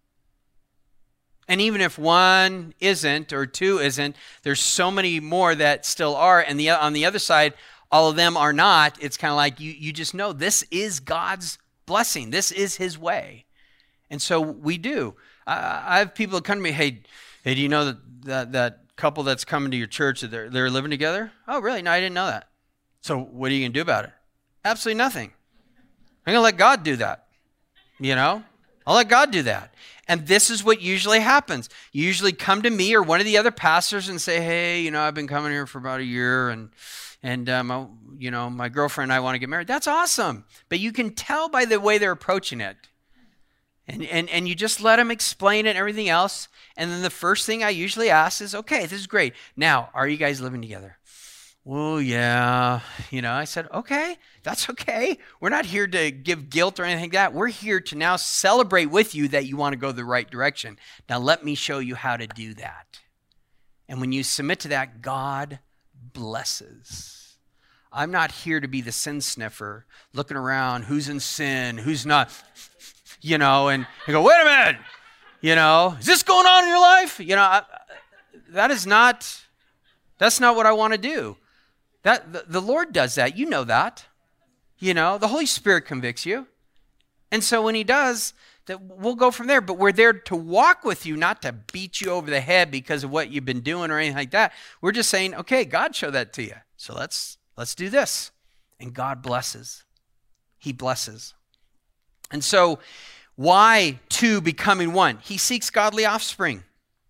And even if one isn't or two isn't, there's so many more that still are. And the, on the other side, all of them are not. It's kind of like you, you just know this is God's blessing. This is his way. And so we do. Uh, I have people that come to me, hey, hey, do you know that, that, that couple that's coming to your church, that they're, they're living together? Oh, really? No, I didn't know that. So what are you going to do about it? Absolutely nothing. I'm going to let God do that. You know? I'll let God do that. And this is what usually happens. You usually come to me or one of the other pastors and say, hey, you know, I've been coming here for about a year and, and um, you know, my girlfriend and I want to get married. That's awesome. But you can tell by the way they're approaching it. And, and, and you just let them explain it and everything else. And then the first thing I usually ask is, okay, this is great. Now, are you guys living together? Well, yeah. You know, I said, okay, that's okay. We're not here to give guilt or anything like that. We're here to now celebrate with you that you want to go the right direction. Now, let me show you how to do that. And when you submit to that, God blesses. I'm not here to be the sin sniffer, looking around, who's in sin, who's not, you know, and, and go, wait a minute, you know, is this going on in your life? You know, I, that is not, that's not what I want to do. That the, the Lord does that. You know that. You know, the Holy Spirit convicts you. And so when he does, that we'll go from there. But we're there to walk with you, not to beat you over the head because of what you've been doing or anything like that. We're just saying, okay, God showed that to you. So let's let's do this. And God blesses. He blesses. And so why two becoming one? He seeks godly offspring.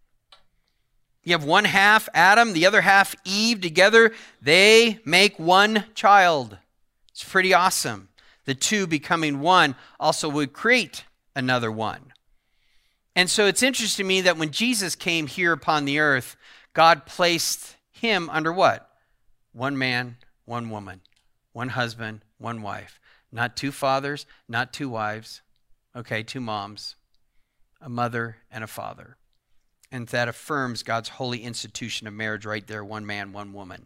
You have one half Adam, the other half Eve. Together, they make one child. It's pretty awesome. The two becoming one also would create another one. And so it's interesting to me that when Jesus came here upon the earth, God placed him under what? One man, one woman, one husband, one wife. Not two fathers, not two wives. Okay, two moms, a mother and a father. And that affirms God's holy institution of marriage right there, one man, one woman.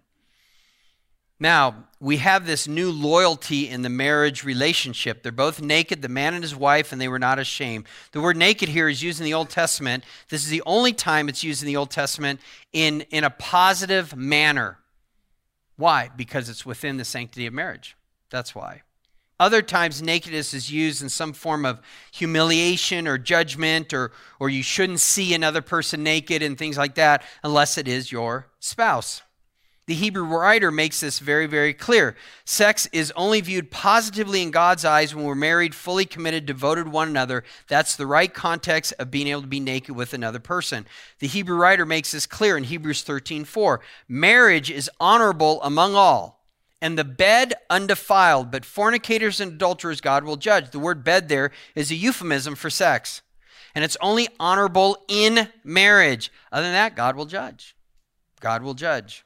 Now, we have this new loyalty in the marriage relationship. They're both naked, the man and his wife, and they were not ashamed. The word naked here is used in the Old Testament. This is the only time it's used in the Old Testament in, in a positive manner. Why? Because it's within the sanctity of marriage. That's why. Other times, nakedness is used in some form of humiliation or judgment, or, or you shouldn't see another person naked and things like that unless it is your spouse. The Hebrew writer makes this very, very clear. Sex is only viewed positively in God's eyes when we're married, fully committed, devoted to one another. That's the right context of being able to be naked with another person. The Hebrew writer makes this clear in Hebrews thirteen four. Marriage is honorable among all, and the bed undefiled, but fornicators and adulterers God will judge. The word bed there is a euphemism for sex. And it's only honorable in marriage. Other than that, God will judge. God will judge.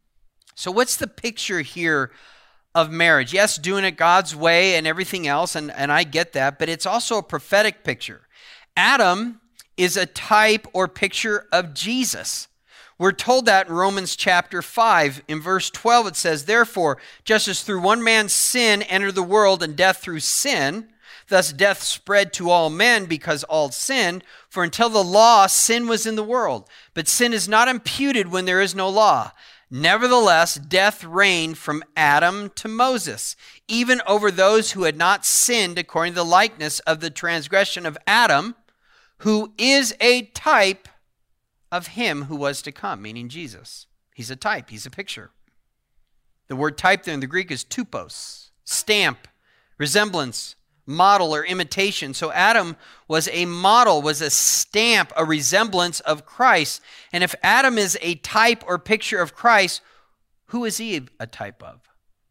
So what's the picture here of marriage? Yes, doing it God's way and everything else, and, and I get that, but it's also a prophetic picture. Adam is a type or picture of Jesus. We're told that in Romans chapter five. In verse twelve, it says, therefore, just as through one man's sin entered the world, and death through sin, thus death spread to all men because all sinned. For until the law, sin was in the world. But sin is not imputed when there is no law. Nevertheless, death reigned from Adam to Moses, even over those who had not sinned according to the likeness of the transgression of Adam, who is a type of him who was to come, meaning Jesus. He's a type, he's a picture. The word type there in the Greek is tupos, stamp, resemblance, model, or imitation. So Adam was a model, was a stamp, a resemblance of Christ. And if Adam is a type or picture of Christ, who is he a type of?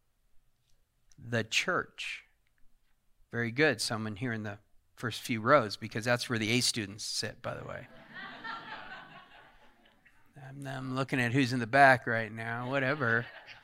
The church. Very good. Someone here in the first few rows, because that's where the A students sit, by the way. I'm, I'm looking at who's in the back right now, whatever.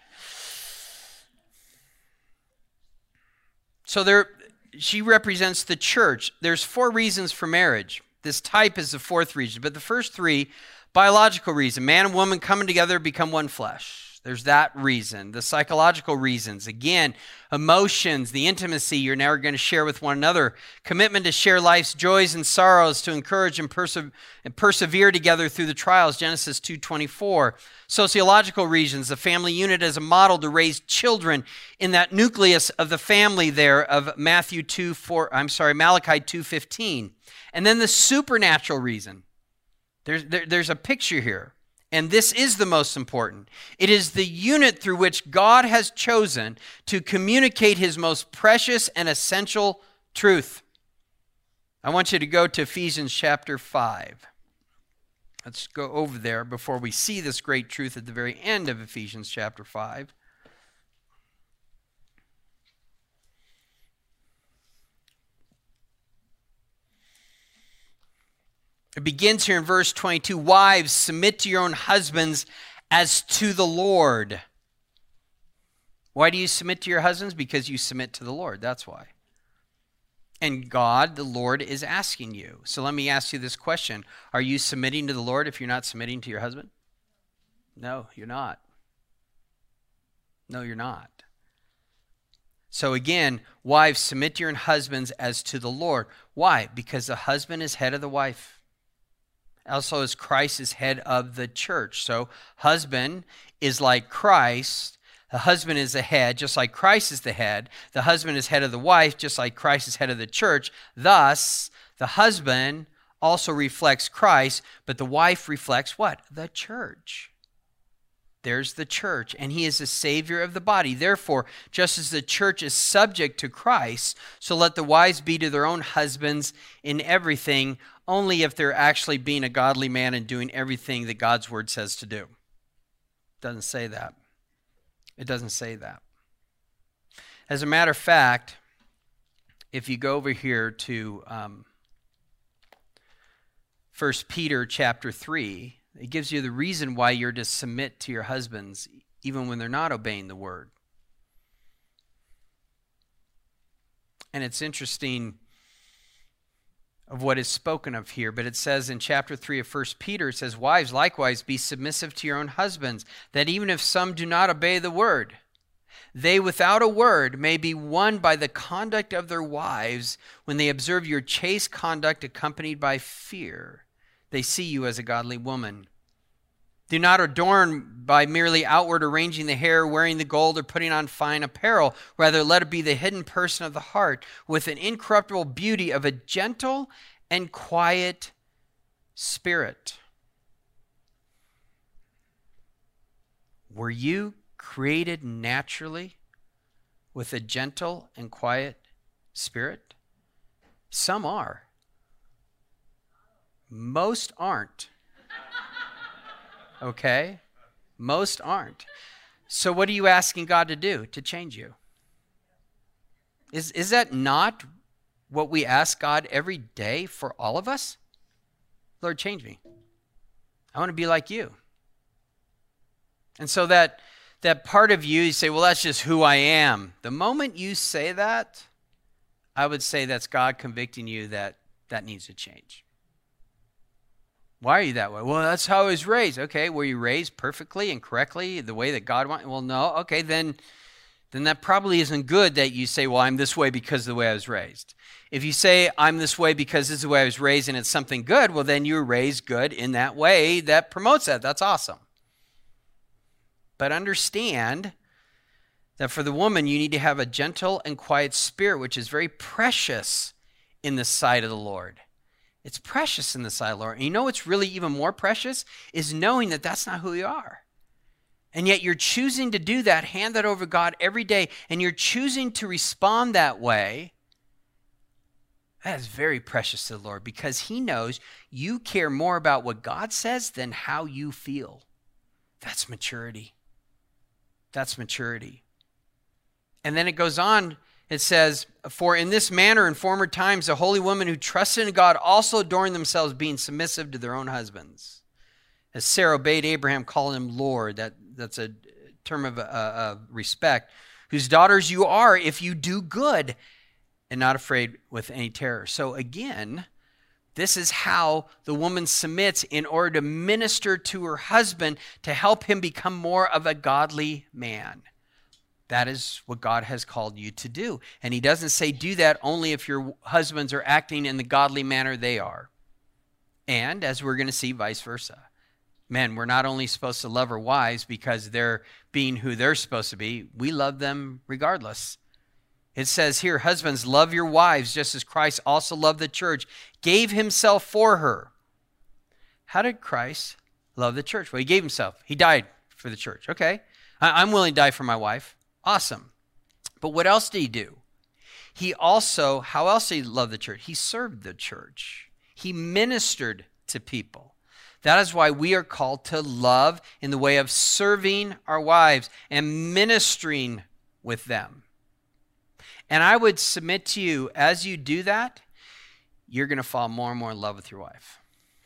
So there, she represents the church. There's four reasons for marriage. This type is the fourth reason, but the first three, biological reason. Man and woman coming together become one flesh. There's that reason. The psychological reasons. Again, emotions, the intimacy you're now going to share with one another. Commitment to share life's joys and sorrows, to encourage and, perse- and persevere together through the trials. Genesis two twenty-four. Sociological reasons. The family unit as a model to raise children in that nucleus of the family there of Matthew two four. I'm sorry, Malachi two fifteen. And then the supernatural reason. There's there, there's a picture here. And this is the most important. It is the unit through which God has chosen to communicate his most precious and essential truth. I want you to go to Ephesians chapter five. Let's go over there before we see this great truth at the very end of Ephesians chapter five. It begins here in verse twenty-two. Wives, submit to your own husbands as to the Lord. Why do you submit to your husbands? Because you submit to the Lord. That's why. And God, the Lord, is asking you. So let me ask you this question. Are you submitting to the Lord if you're not submitting to your husband? No, you're not. No, you're not. So again, wives, submit to your own husbands as to the Lord. Why? Because the husband is head of the wife. Also, as Christ is head of the church. So husband is like Christ. The husband is the head, just like Christ is the head. The husband is head of the wife, just like Christ is head of the church. Thus, the husband also reflects Christ, but the wife reflects what? The church. There's the church, and he is the Savior of the body. Therefore, just as the church is subject to Christ, so let the wives be to their own husbands in everything, only if they're actually being a godly man and doing everything that God's word says to do. It doesn't say that. It doesn't say that. As a matter of fact, if you go over here to um, First Peter chapter three. It gives you the reason why you're to submit to your husbands even when they're not obeying the word. And it's interesting of what is spoken of here, but it says in chapter three of First Peter, it says, wives, likewise, be submissive to your own husbands, that even if some do not obey the word, they without a word may be won by the conduct of their wives when they observe your chaste conduct accompanied by fear. They see you as a godly woman. Do not adorn by merely outward arranging the hair, wearing the gold, or putting on fine apparel. Rather, let it be the hidden person of the heart, with an incorruptible beauty of a gentle and quiet spirit. Were you created naturally with a gentle and quiet spirit? Some are. Most aren't. Okay? Most aren't. So what are you asking God to do to change you? Is, is that not what we ask God every day for all of us? Lord, change me. I want to be like you. And so that, that part of you, you say, well, that's just who I am. The moment you say that, I would say that's God convicting you that that needs to change. Why are you that way? Well, that's how I was raised. Okay, were you raised perfectly and correctly the way that God wanted? Well, no. Okay, then, then that probably isn't good that you say, well, I'm this way because of the way I was raised. If you say, I'm this way because this is the way I was raised and it's something good, well, then you were raised good in that way that promotes that. That's awesome. But understand that for the woman, you need to have a gentle and quiet spirit, which is very precious in the sight of the Lord. It's precious in the sight of the Lord. And you know what's really even more precious is knowing that that's not who you are. And yet you're choosing to do that, hand that over to God every day, and you're choosing to respond that way. That is very precious to the Lord because he knows you care more about what God says than how you feel. That's maturity. That's maturity. And then it goes on. It says, for in this manner in former times, the holy women who trusted in God also adorned themselves, being submissive to their own husbands. As Sarah obeyed Abraham, calling him Lord, that, that's a term of uh, uh, respect, whose daughters you are if you do good and not afraid with any terror. So again, this is how the woman submits in order to minister to her husband to help him become more of a godly man. That is what God has called you to do. And he doesn't say do that only if your husbands are acting in the godly manner they are. And as we're going to see, vice versa. Men, we're not only supposed to love our wives because they're being who they're supposed to be, we love them regardless. It says here, husbands, love your wives just as Christ also loved the church, gave himself for her. How did Christ love the church? Well, he gave himself. He died for the church. Okay, I'm willing to die for my wife. Awesome. But what else did he do? He also, how else did he love the church? He served the church. He ministered to people. That is why we are called to love in the way of serving our wives and ministering with them. And I would submit to you, as you do that, you're going to fall more and more in love with your wife.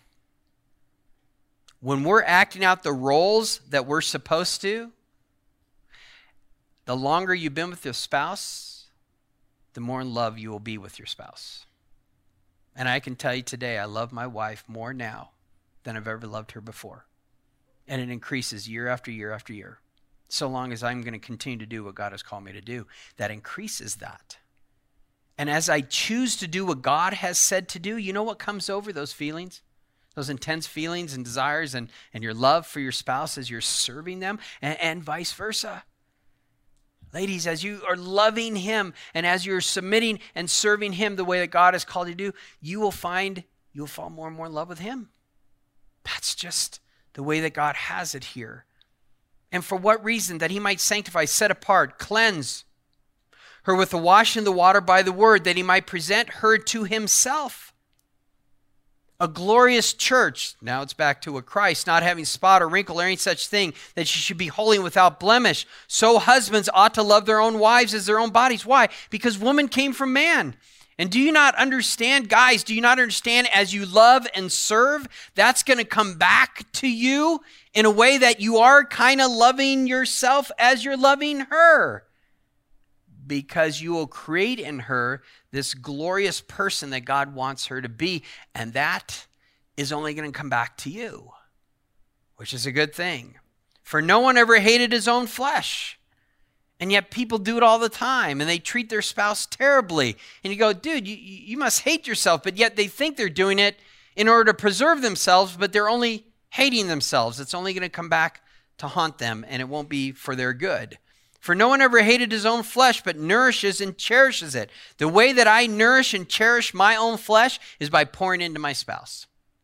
When we're acting out the roles that we're supposed to, the longer you've been with your spouse, the more in love you will be with your spouse. And I can tell you today, I love my wife more now than I've ever loved her before. And it increases year after year after year. So long as I'm going to continue to do what God has called me to do, that increases that. And as I choose to do what God has said to do, you know what comes over those feelings? Those intense feelings and desires and, and your love for your spouse as you're serving them, and, and vice versa. Ladies, as you are loving him and as you're submitting and serving him the way that God has called you to do, you will find you'll fall more and more in love with him. That's just the way that God has it here. And for what reason? That he might sanctify, set apart, cleanse her with the washing of the water by the word, that he might present her to himself. A glorious church, now it's back to a Christ, not having spot or wrinkle or any such thing, that she should be holy and without blemish. So husbands ought to love their own wives as their own bodies. Why? Because woman came from man, And do you not understand, guys, do you not understand as you love and serve, that's going to come back to you in a way that you are kind of loving yourself as you're loving her? Because you will create in her this glorious person that God wants her to be, and that is only going to come back to you, which is a good thing. For no one ever hated his own flesh, and yet people do it all the time, and they treat their spouse terribly. And you go, dude, you, you must hate yourself, but yet they think they're doing it in order to preserve themselves, but they're only hating themselves. It's only going to come back to haunt them, and it won't be for their good. For no one ever hated his own flesh, but nourishes and cherishes it. The way that I nourish and cherish my own flesh is by pouring into my spouse.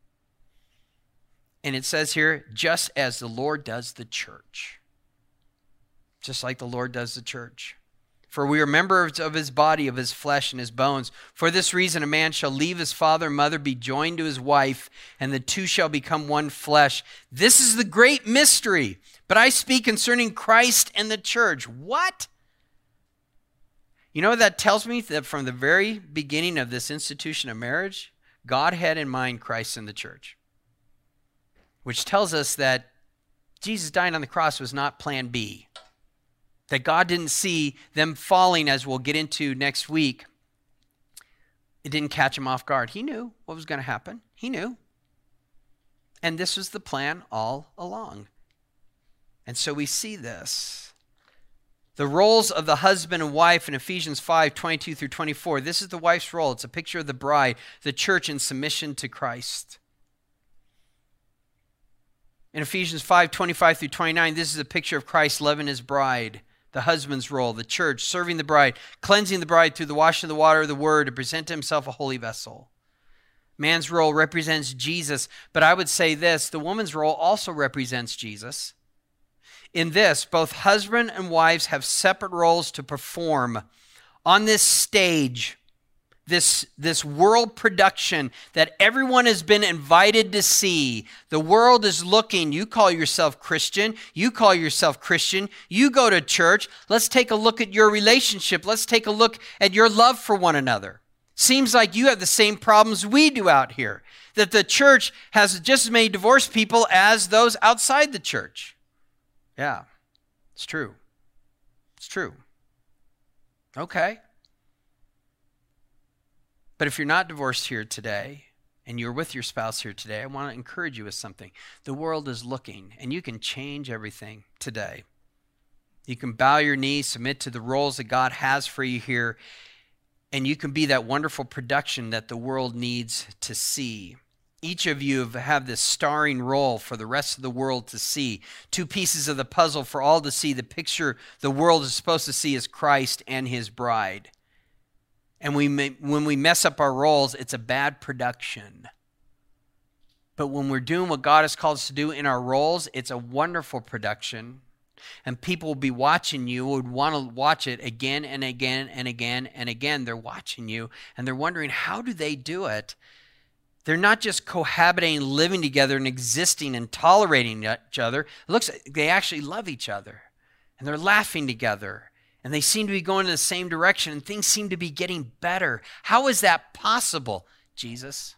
And it says here, just as the Lord does the church. Just like the Lord does the church. For we are members of his body, of his flesh and his bones. For this reason, a man shall leave his father and mother, be joined to his wife, and the two shall become one flesh. This is the great mystery. But I speak concerning Christ and the church. What? You know what that tells me? That from the very beginning of this institution of marriage, God had in mind Christ and the church. Which tells us that Jesus dying on the cross was not plan B. That God didn't see them falling, as we'll get into next week. It didn't catch him off guard. He knew what was going to happen. He knew. And this was the plan all along. And so we see this. The roles of the husband and wife in Ephesians five, twenty-two through twenty-four. This is the wife's role. It's a picture of the bride, the church in submission to Christ. In Ephesians five, twenty-five through twenty-nine, this is a picture of Christ loving his bride, the husband's role, the church, serving the bride, cleansing the bride through the washing of the water of the word to present himself a holy vessel. Man's role represents Jesus, but I would say this, the woman's role also represents Jesus. In this, both husband and wives have separate roles to perform on this stage, this, this world production that everyone has been invited to see. The world is looking. You call yourself Christian. You call yourself Christian. You go to church. Let's take a look at your relationship. Let's take a look at your love for one another. Seems like you have the same problems we do out here, that the church has just as many divorced people as those outside the church. Yeah, it's true. It's true. Okay. But if you're not divorced here today and you're with your spouse here today, I want to encourage you with something. The world is looking, and you can change everything today. You can bow your knees, submit to the roles that God has for you here, and you can be that wonderful production that the world needs to see. Each of you have this starring role for the rest of the world to see. Two pieces of the puzzle for all to see. The picture the world is supposed to see is Christ and his bride. And we may, when we mess up our roles, it's a bad production. But when we're doing what God has called us to do in our roles, it's a wonderful production. And people will be watching you, would want to watch it again and again and again and again. They're watching you, and they're wondering, how do they do it? They're not just cohabitating, living together, and existing and tolerating each other. It looks like they actually love each other, and they're laughing together, and they seem to be going in the same direction, and things seem to be getting better. How is that possible? Jesus.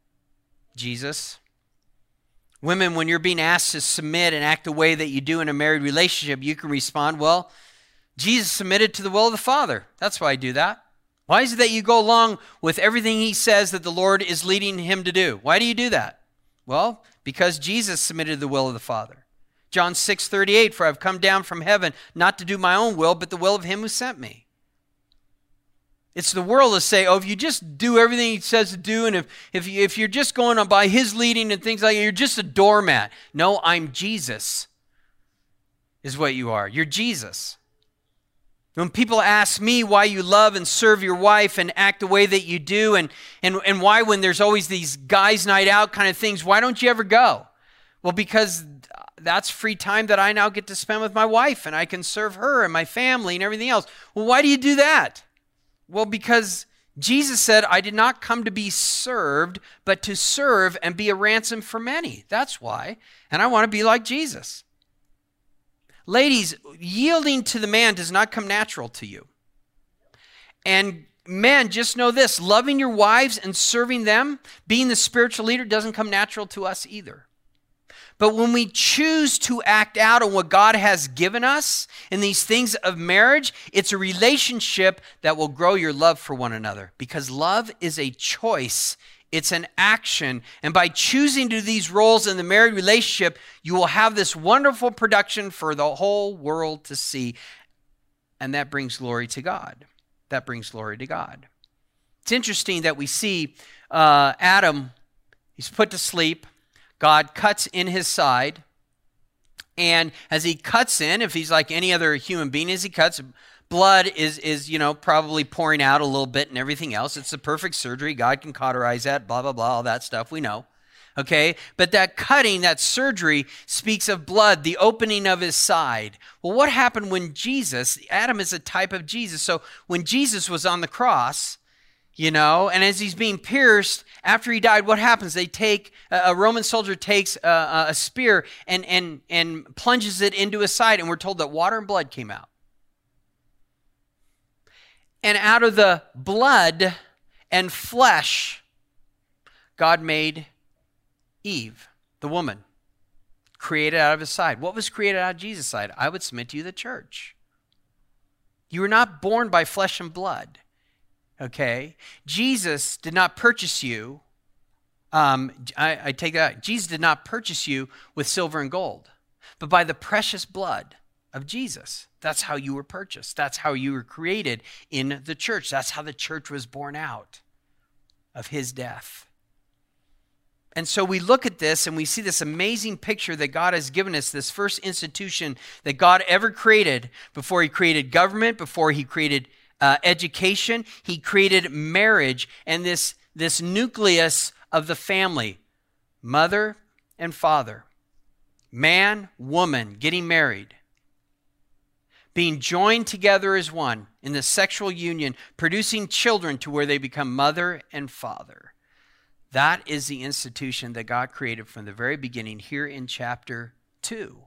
Jesus. Women, when you're being asked to submit and act the way that you do in a married relationship, you can respond, well, Jesus submitted to the will of the Father. That's why I do that. Why is it that you go along with everything he says that the Lord is leading him to do? Why do you do that? Well, because Jesus submitted to the will of the Father. John six thirty-eight, for I've come down from heaven not to do my own will, but the will of him who sent me. It's the world to say, oh, if you just do everything he says to do, and if, if, you, if you're just going on by his leading and things like that, you're just a doormat. No, I'm Jesus, is what you are. You're Jesus. When people ask me why you love and serve your wife and act the way that you do, and, and, and why when there's always these guys' night out kind of things, why don't you ever go? Well, because that's free time that I now get to spend with my wife, and I can serve her and my family and everything else. Well, why do you do that? Well, because Jesus said, I did not come to be served, but to serve and be a ransom for many. That's why. And I want to be like Jesus. Ladies, yielding to the man does not come natural to you. And men, just know this, loving your wives and serving them, being the spiritual leader, doesn't come natural to us either. But when we choose to act out on what God has given us in these things of marriage, it's a relationship that will grow your love for one another, because love is a choice. It's an action. And by choosing to do these roles in the married relationship, you will have this wonderful production for the whole world to see. And that brings glory to God. That brings glory to God. It's interesting that we see uh, Adam, he's put to sleep. God cuts in his side, and as he cuts in, if he's like any other human being, as he cuts, blood is, is you know, probably pouring out a little bit and everything else. It's the perfect surgery. God can cauterize that, blah, blah, blah, all that stuff we know, okay? But that cutting, that surgery, speaks of blood, the opening of his side. Well, what happened when Jesus, Adam is a type of Jesus, so when Jesus was on the cross, you know, and as he's being pierced, after he died, what happens? They take, a Roman soldier takes a, a spear and, and, and plunges it into his side, and we're told that water and blood came out. And out of the blood and flesh, God made Eve, the woman, created out of his side. What was created out of Jesus' side? I would submit to you, the church. You were not born by flesh and blood. Okay, Jesus did not purchase you. Um, I, I take that. Jesus did not purchase you with silver and gold, but by the precious blood of Jesus. That's how you were purchased. That's how you were created in the church. That's how the church was born out of his death. And so we look at this and we see this amazing picture that God has given us, this first institution that God ever created before he created government, before he created Uh, education. He created marriage and this, this nucleus of the family, mother and father, man, woman, getting married, being joined together as one in the sexual union, producing children to where they become mother and father. That is the institution that God created from the very beginning here in chapter two.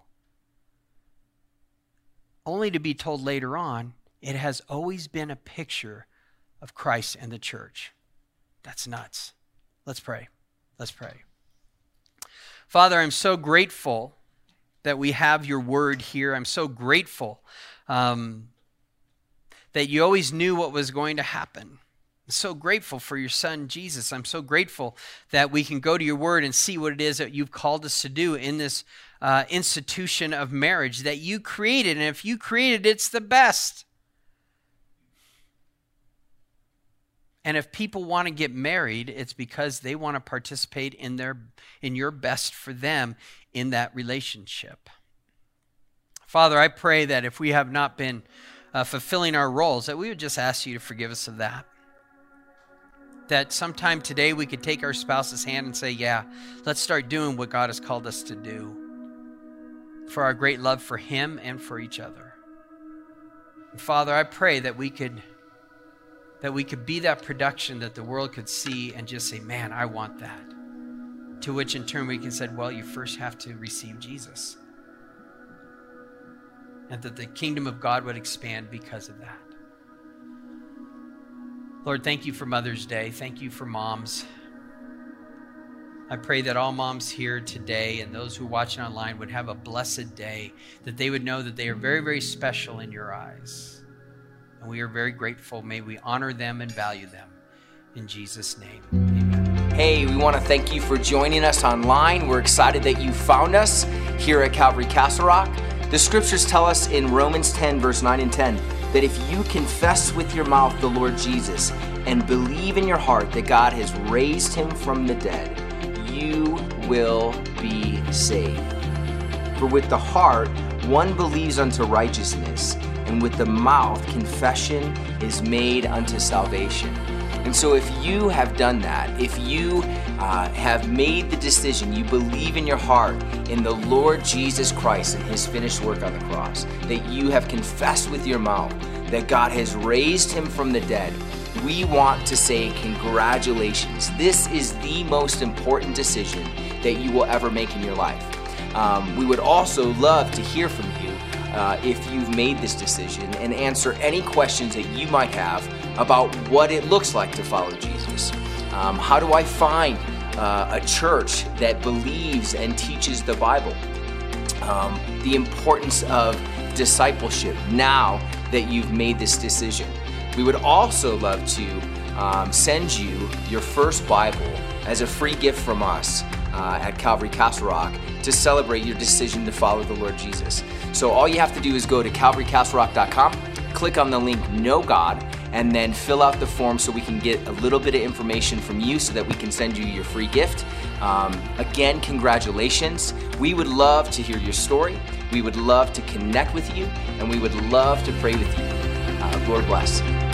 Only to be told later on, it has always been a picture of Christ and the church. That's nuts. Let's pray. Let's pray. Father, I'm so grateful that we have your word here. I'm so grateful um, that you always knew what was going to happen. I'm so grateful for your son, Jesus. I'm so grateful that we can go to your word and see what it is that you've called us to do in this uh, institution of marriage that you created. And if you created it, it's the best. And if people want to get married, it's because they want to participate in their in your best for them in that relationship. Father, I pray that if we have not been uh, fulfilling our roles, that we would just ask you to forgive us of that. That sometime today we could take our spouse's hand and say, yeah, let's start doing what God has called us to do for our great love for him and for each other. And Father, I pray that we could that we could be that production that the world could see and just say, man, I want that. To which in turn we can say, well, you first have to receive Jesus. And that the kingdom of God would expand because of that. Lord, thank you for Mother's Day. Thank you for moms. I pray that all moms here today and those who are watching online would have a blessed day, that they would know that they are very, very special in your eyes. And we are very grateful. May we honor them and value them. In Jesus' name, amen. Hey, we want to thank you for joining us online. We're excited that you found us here at Calvary Castle Rock. The scriptures tell us in Romans ten, verse nine and ten, that if you confess with your mouth the Lord Jesus and believe in your heart that God has raised him from the dead, you will be saved. For with the heart one believes unto righteousness, and with the mouth confession is made unto salvation. And so if you have done that, if you uh, have made the decision, you believe in your heart in the Lord Jesus Christ and his finished work on the cross, that you have confessed with your mouth that God has raised him from the dead, we want to say congratulations. This is the most important decision that you will ever make in your life. Um, we would also love to hear from you uh, if you've made this decision and answer any questions that you might have about what it looks like to follow Jesus. Um, how do I find uh, a church that believes and teaches the Bible? Um, the importance of discipleship now that you've made this decision. We would also love to um, send you your first Bible as a free gift from us uh, at Calvary Castle Rock to celebrate your decision to follow the Lord Jesus. So all you have to do is go to calvary castle rock dot com, click on the link Know God, and then fill out the form so we can get a little bit of information from you so that we can send you your free gift. Um, again, congratulations. We would love to hear your story. We would love to connect with you, and we would love to pray with you. Uh, Lord bless.